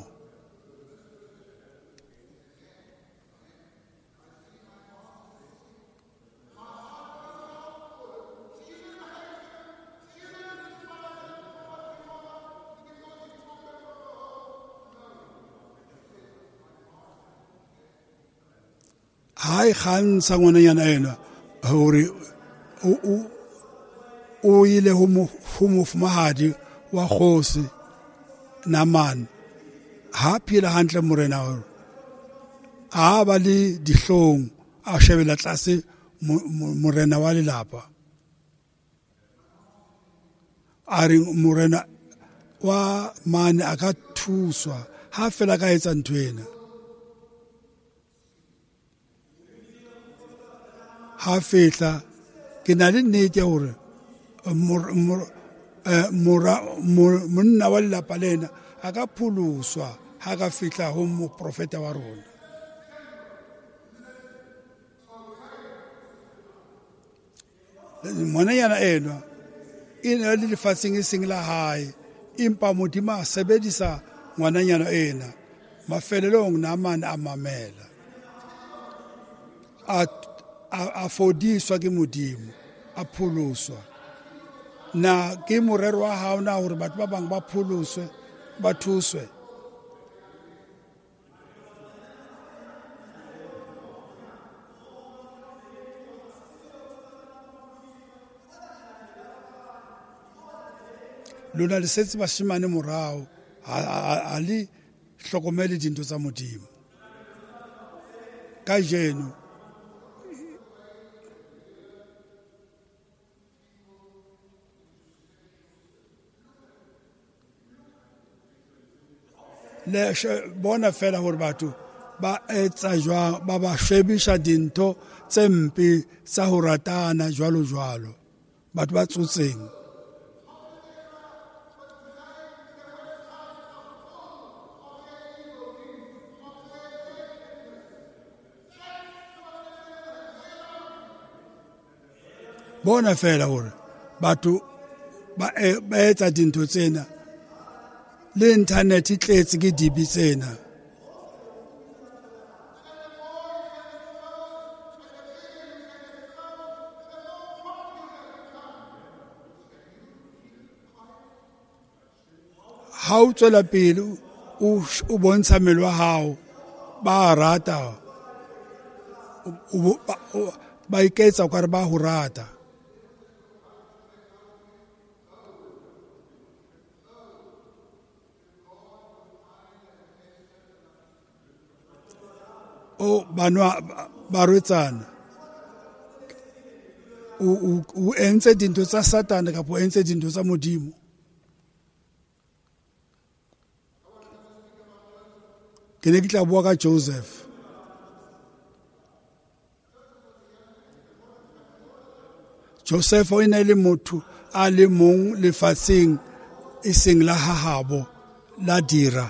A: Hai khansa ngwananyana ena hore o ile ho mofumahadi wa kgosi Naaman ha phela hantle morena hore a ba le dihlong a shebela tlase morena wa lelapa. A re morena wa mane a ka thuswa ha fela ka etsa ntwena. Ha fetla ke na le nnete hore monna wa lelapa lena a ka phuluswa ha ka fitla ho moprofeta wa rona. Ngwananyana ena e ne le lefatsheng e seng la hae, empa Modimo a sebedisa ngwananyana ena mafelelong Naaman a mamela a fodiswa ke Modimo a phuluswa. Na ke morero wa hao na hore batho ba bang ba phuluswe ba thuswe. Lona le setse bashimane morao a le hlokomele dintho tsa Modimo. Ka jeno le bona fela hore batho ba etsa jwang, ba shebisha dintho tse mpe tsa ho ratana jwalo jwalo, batho ba tsotseng. Bona fela hore batho ba etsa dintho tsena le internet e tletse ke dibi tsena. Ha o tswela pele o bontsha mmele wa hao ba rata ba iketsa o kare ba ho rata. O banwa barwetsana o entse dintho tsa Satane kapo o entse dintho tsa Modimo. Ke ne ke tla bua ka Joseph. Joseph o ene le motho a le mong lefatsheng e seng la hahabo la dira.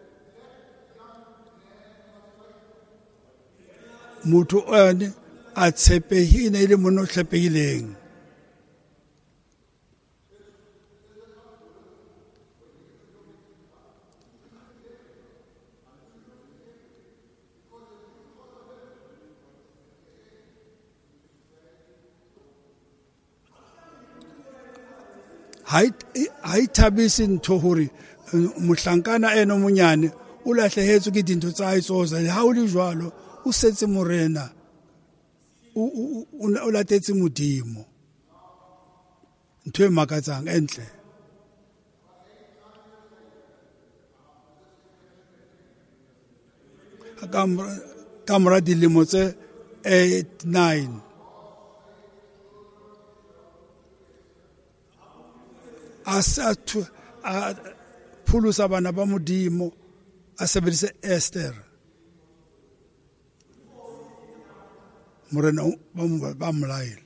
A: Motho ane a tshepehile le mona o tshepehileng. Ha ithabise ntho hore mohlankana eno monyane o lahlehetswe ke dintho tsa hae tsohle. Ha o le jwalo o setse morena o latetse Modimo. Ntho e makatsang e ntle. Ka mora dilemo tse 8-9 a phulusa bana ba Modimo, a sebedise Esther. Morena ba molaile.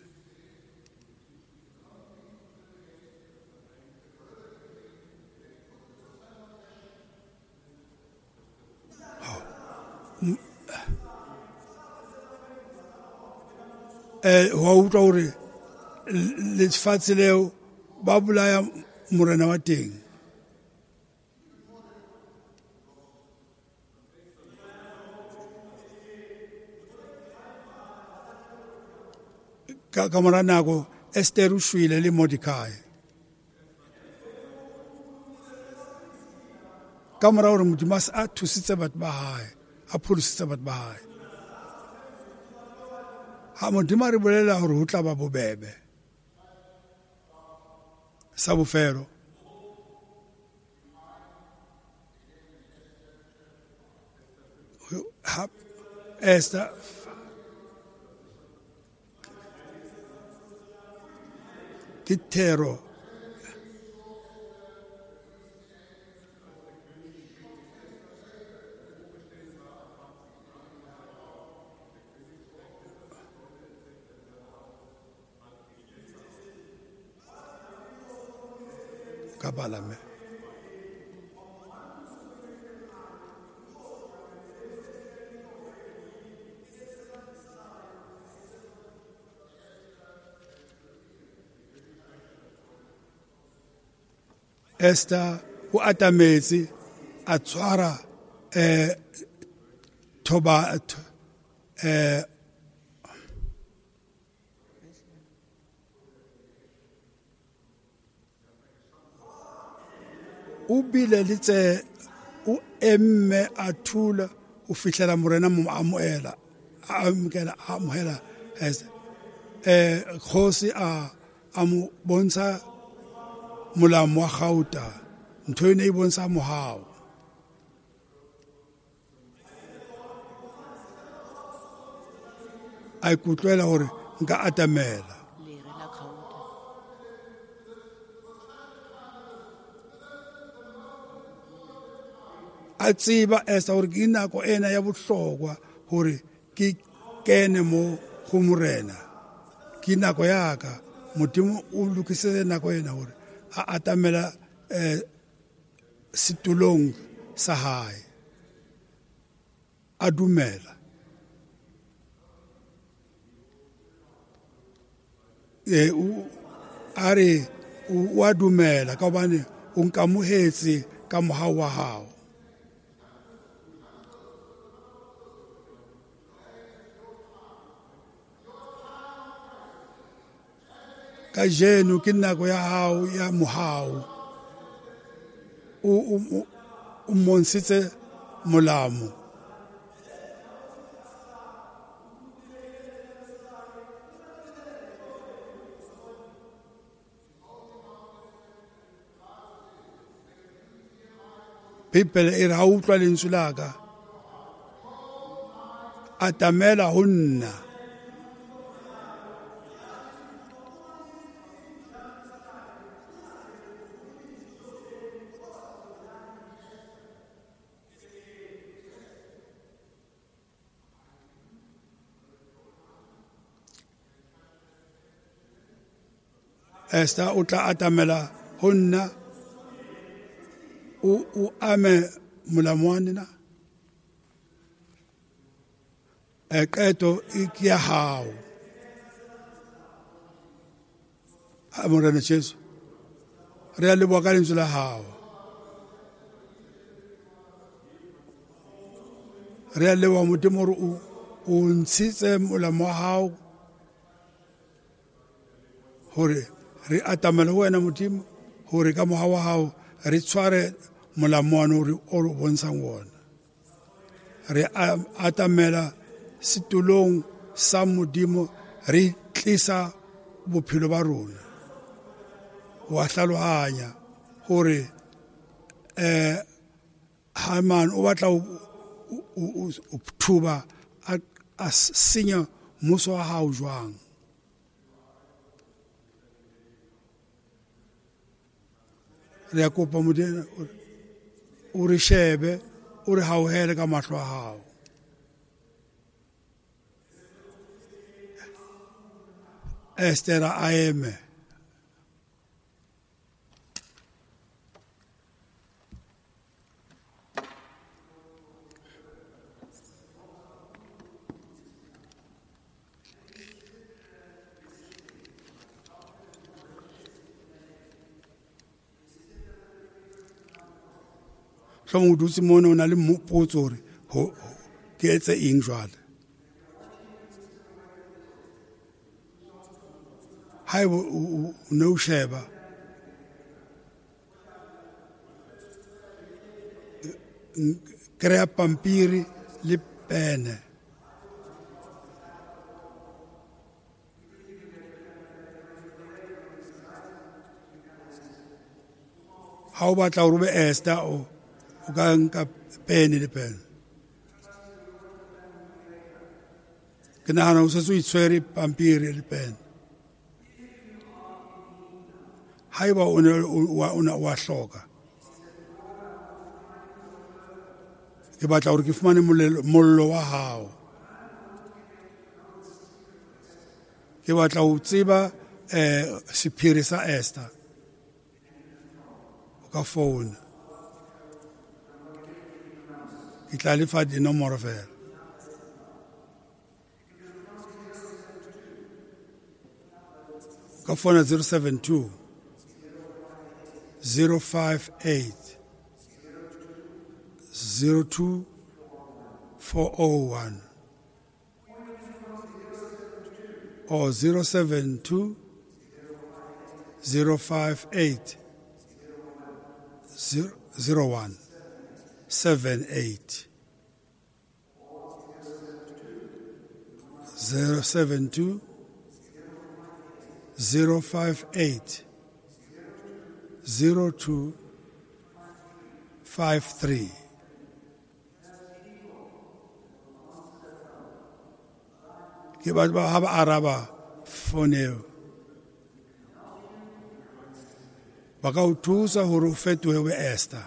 A: Wa utlwa hore lefatshe leo ba bolaya morena wa teng. Ka mora nako Esther o shwele le Mordecai. Ka mora hore Modimo a thusitse batho ba hae, a pholositse batho ba hae. Ha Modimo re bolela hore ho tla ba bobebe sa bofelo. Esther ke thero. Kabalame. Esther o atametse a tshwara thoba o bile le tse o emme a thula o fihlela morena mo amoela kgosi a mo bontsha molamo wa gauta, ntho ene e bontsha mohao. A ikutlwela hore nka atamela. A tseba Esther hore ke nako ena ya bohlokwa hore ke kene mo go morena. Ke nako ya ka, Modimo o lokisetse nako ena hore a atamela setulong sa hae, a dumela. A re o a dumela ka hobane o nkamohetse ka mohau wa hao. Ka jeno ke nako ya hao ya mohau, o o mmontshitse molamo. Bibele e re ha o utlwa lentswe la ka, atamela ho nna. Esther o tla atamela ho nna, o ame molamo wa nna. Qeto ke ya hao. Morena Jesu, re a leboha ka lentswe la hao. Re a leboha Modimo hore o ntshitse molamo wa hao hore re atamele ho wena Modimo, hore ka moha wa hao re tshware molamo wa hore o re bontshang wona. Re atamela setulong sa Modimo, re tlisa bophelo ba rona. Wa hlalohanya hore Haman o batla o thuba a senya mmuso wa hao jwang. Re a kopa Modimo o re shebe, o re hauhele ka mahlo a hao. Esther a eme. Hlong o dutse mona o na le potso hore ke etse eng jwale. Haeba o ne o sheba krea pampiri le pene. Ha o batla hore o be Esther o ka nka pene le pene. Ke nahana o setse o itshwere pampiri le pene. Haeba o ne wa hloka, ke batla hore ke fumane mollo wa hao. Ke batla ho tseba sephiri sa Esther. O ka phone. Ke tla lefa dinomoro fela. Ka phone 072 058 02 401 or 072 058 01 78 072 058 02 53. Ke ba ha ba araba phone eo ba ka o thusa hore o fetohe o be Esther,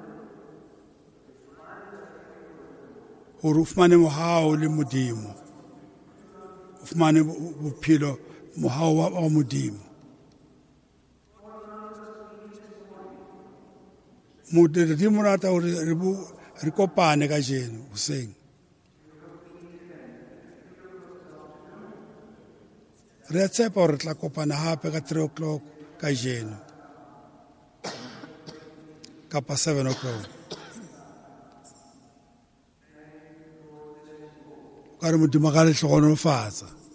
A: hore o fumane mohao le Modimo, o fumane bophelo mohao wa Modimo. Modimo rata hore re kopane ka jeno hoseng. Re a tshepa hore re tla kopana hape ka 3 o'clock ka jeno kapa 7 o'clock. Ka re Modimo ka le hlogonolofatsa.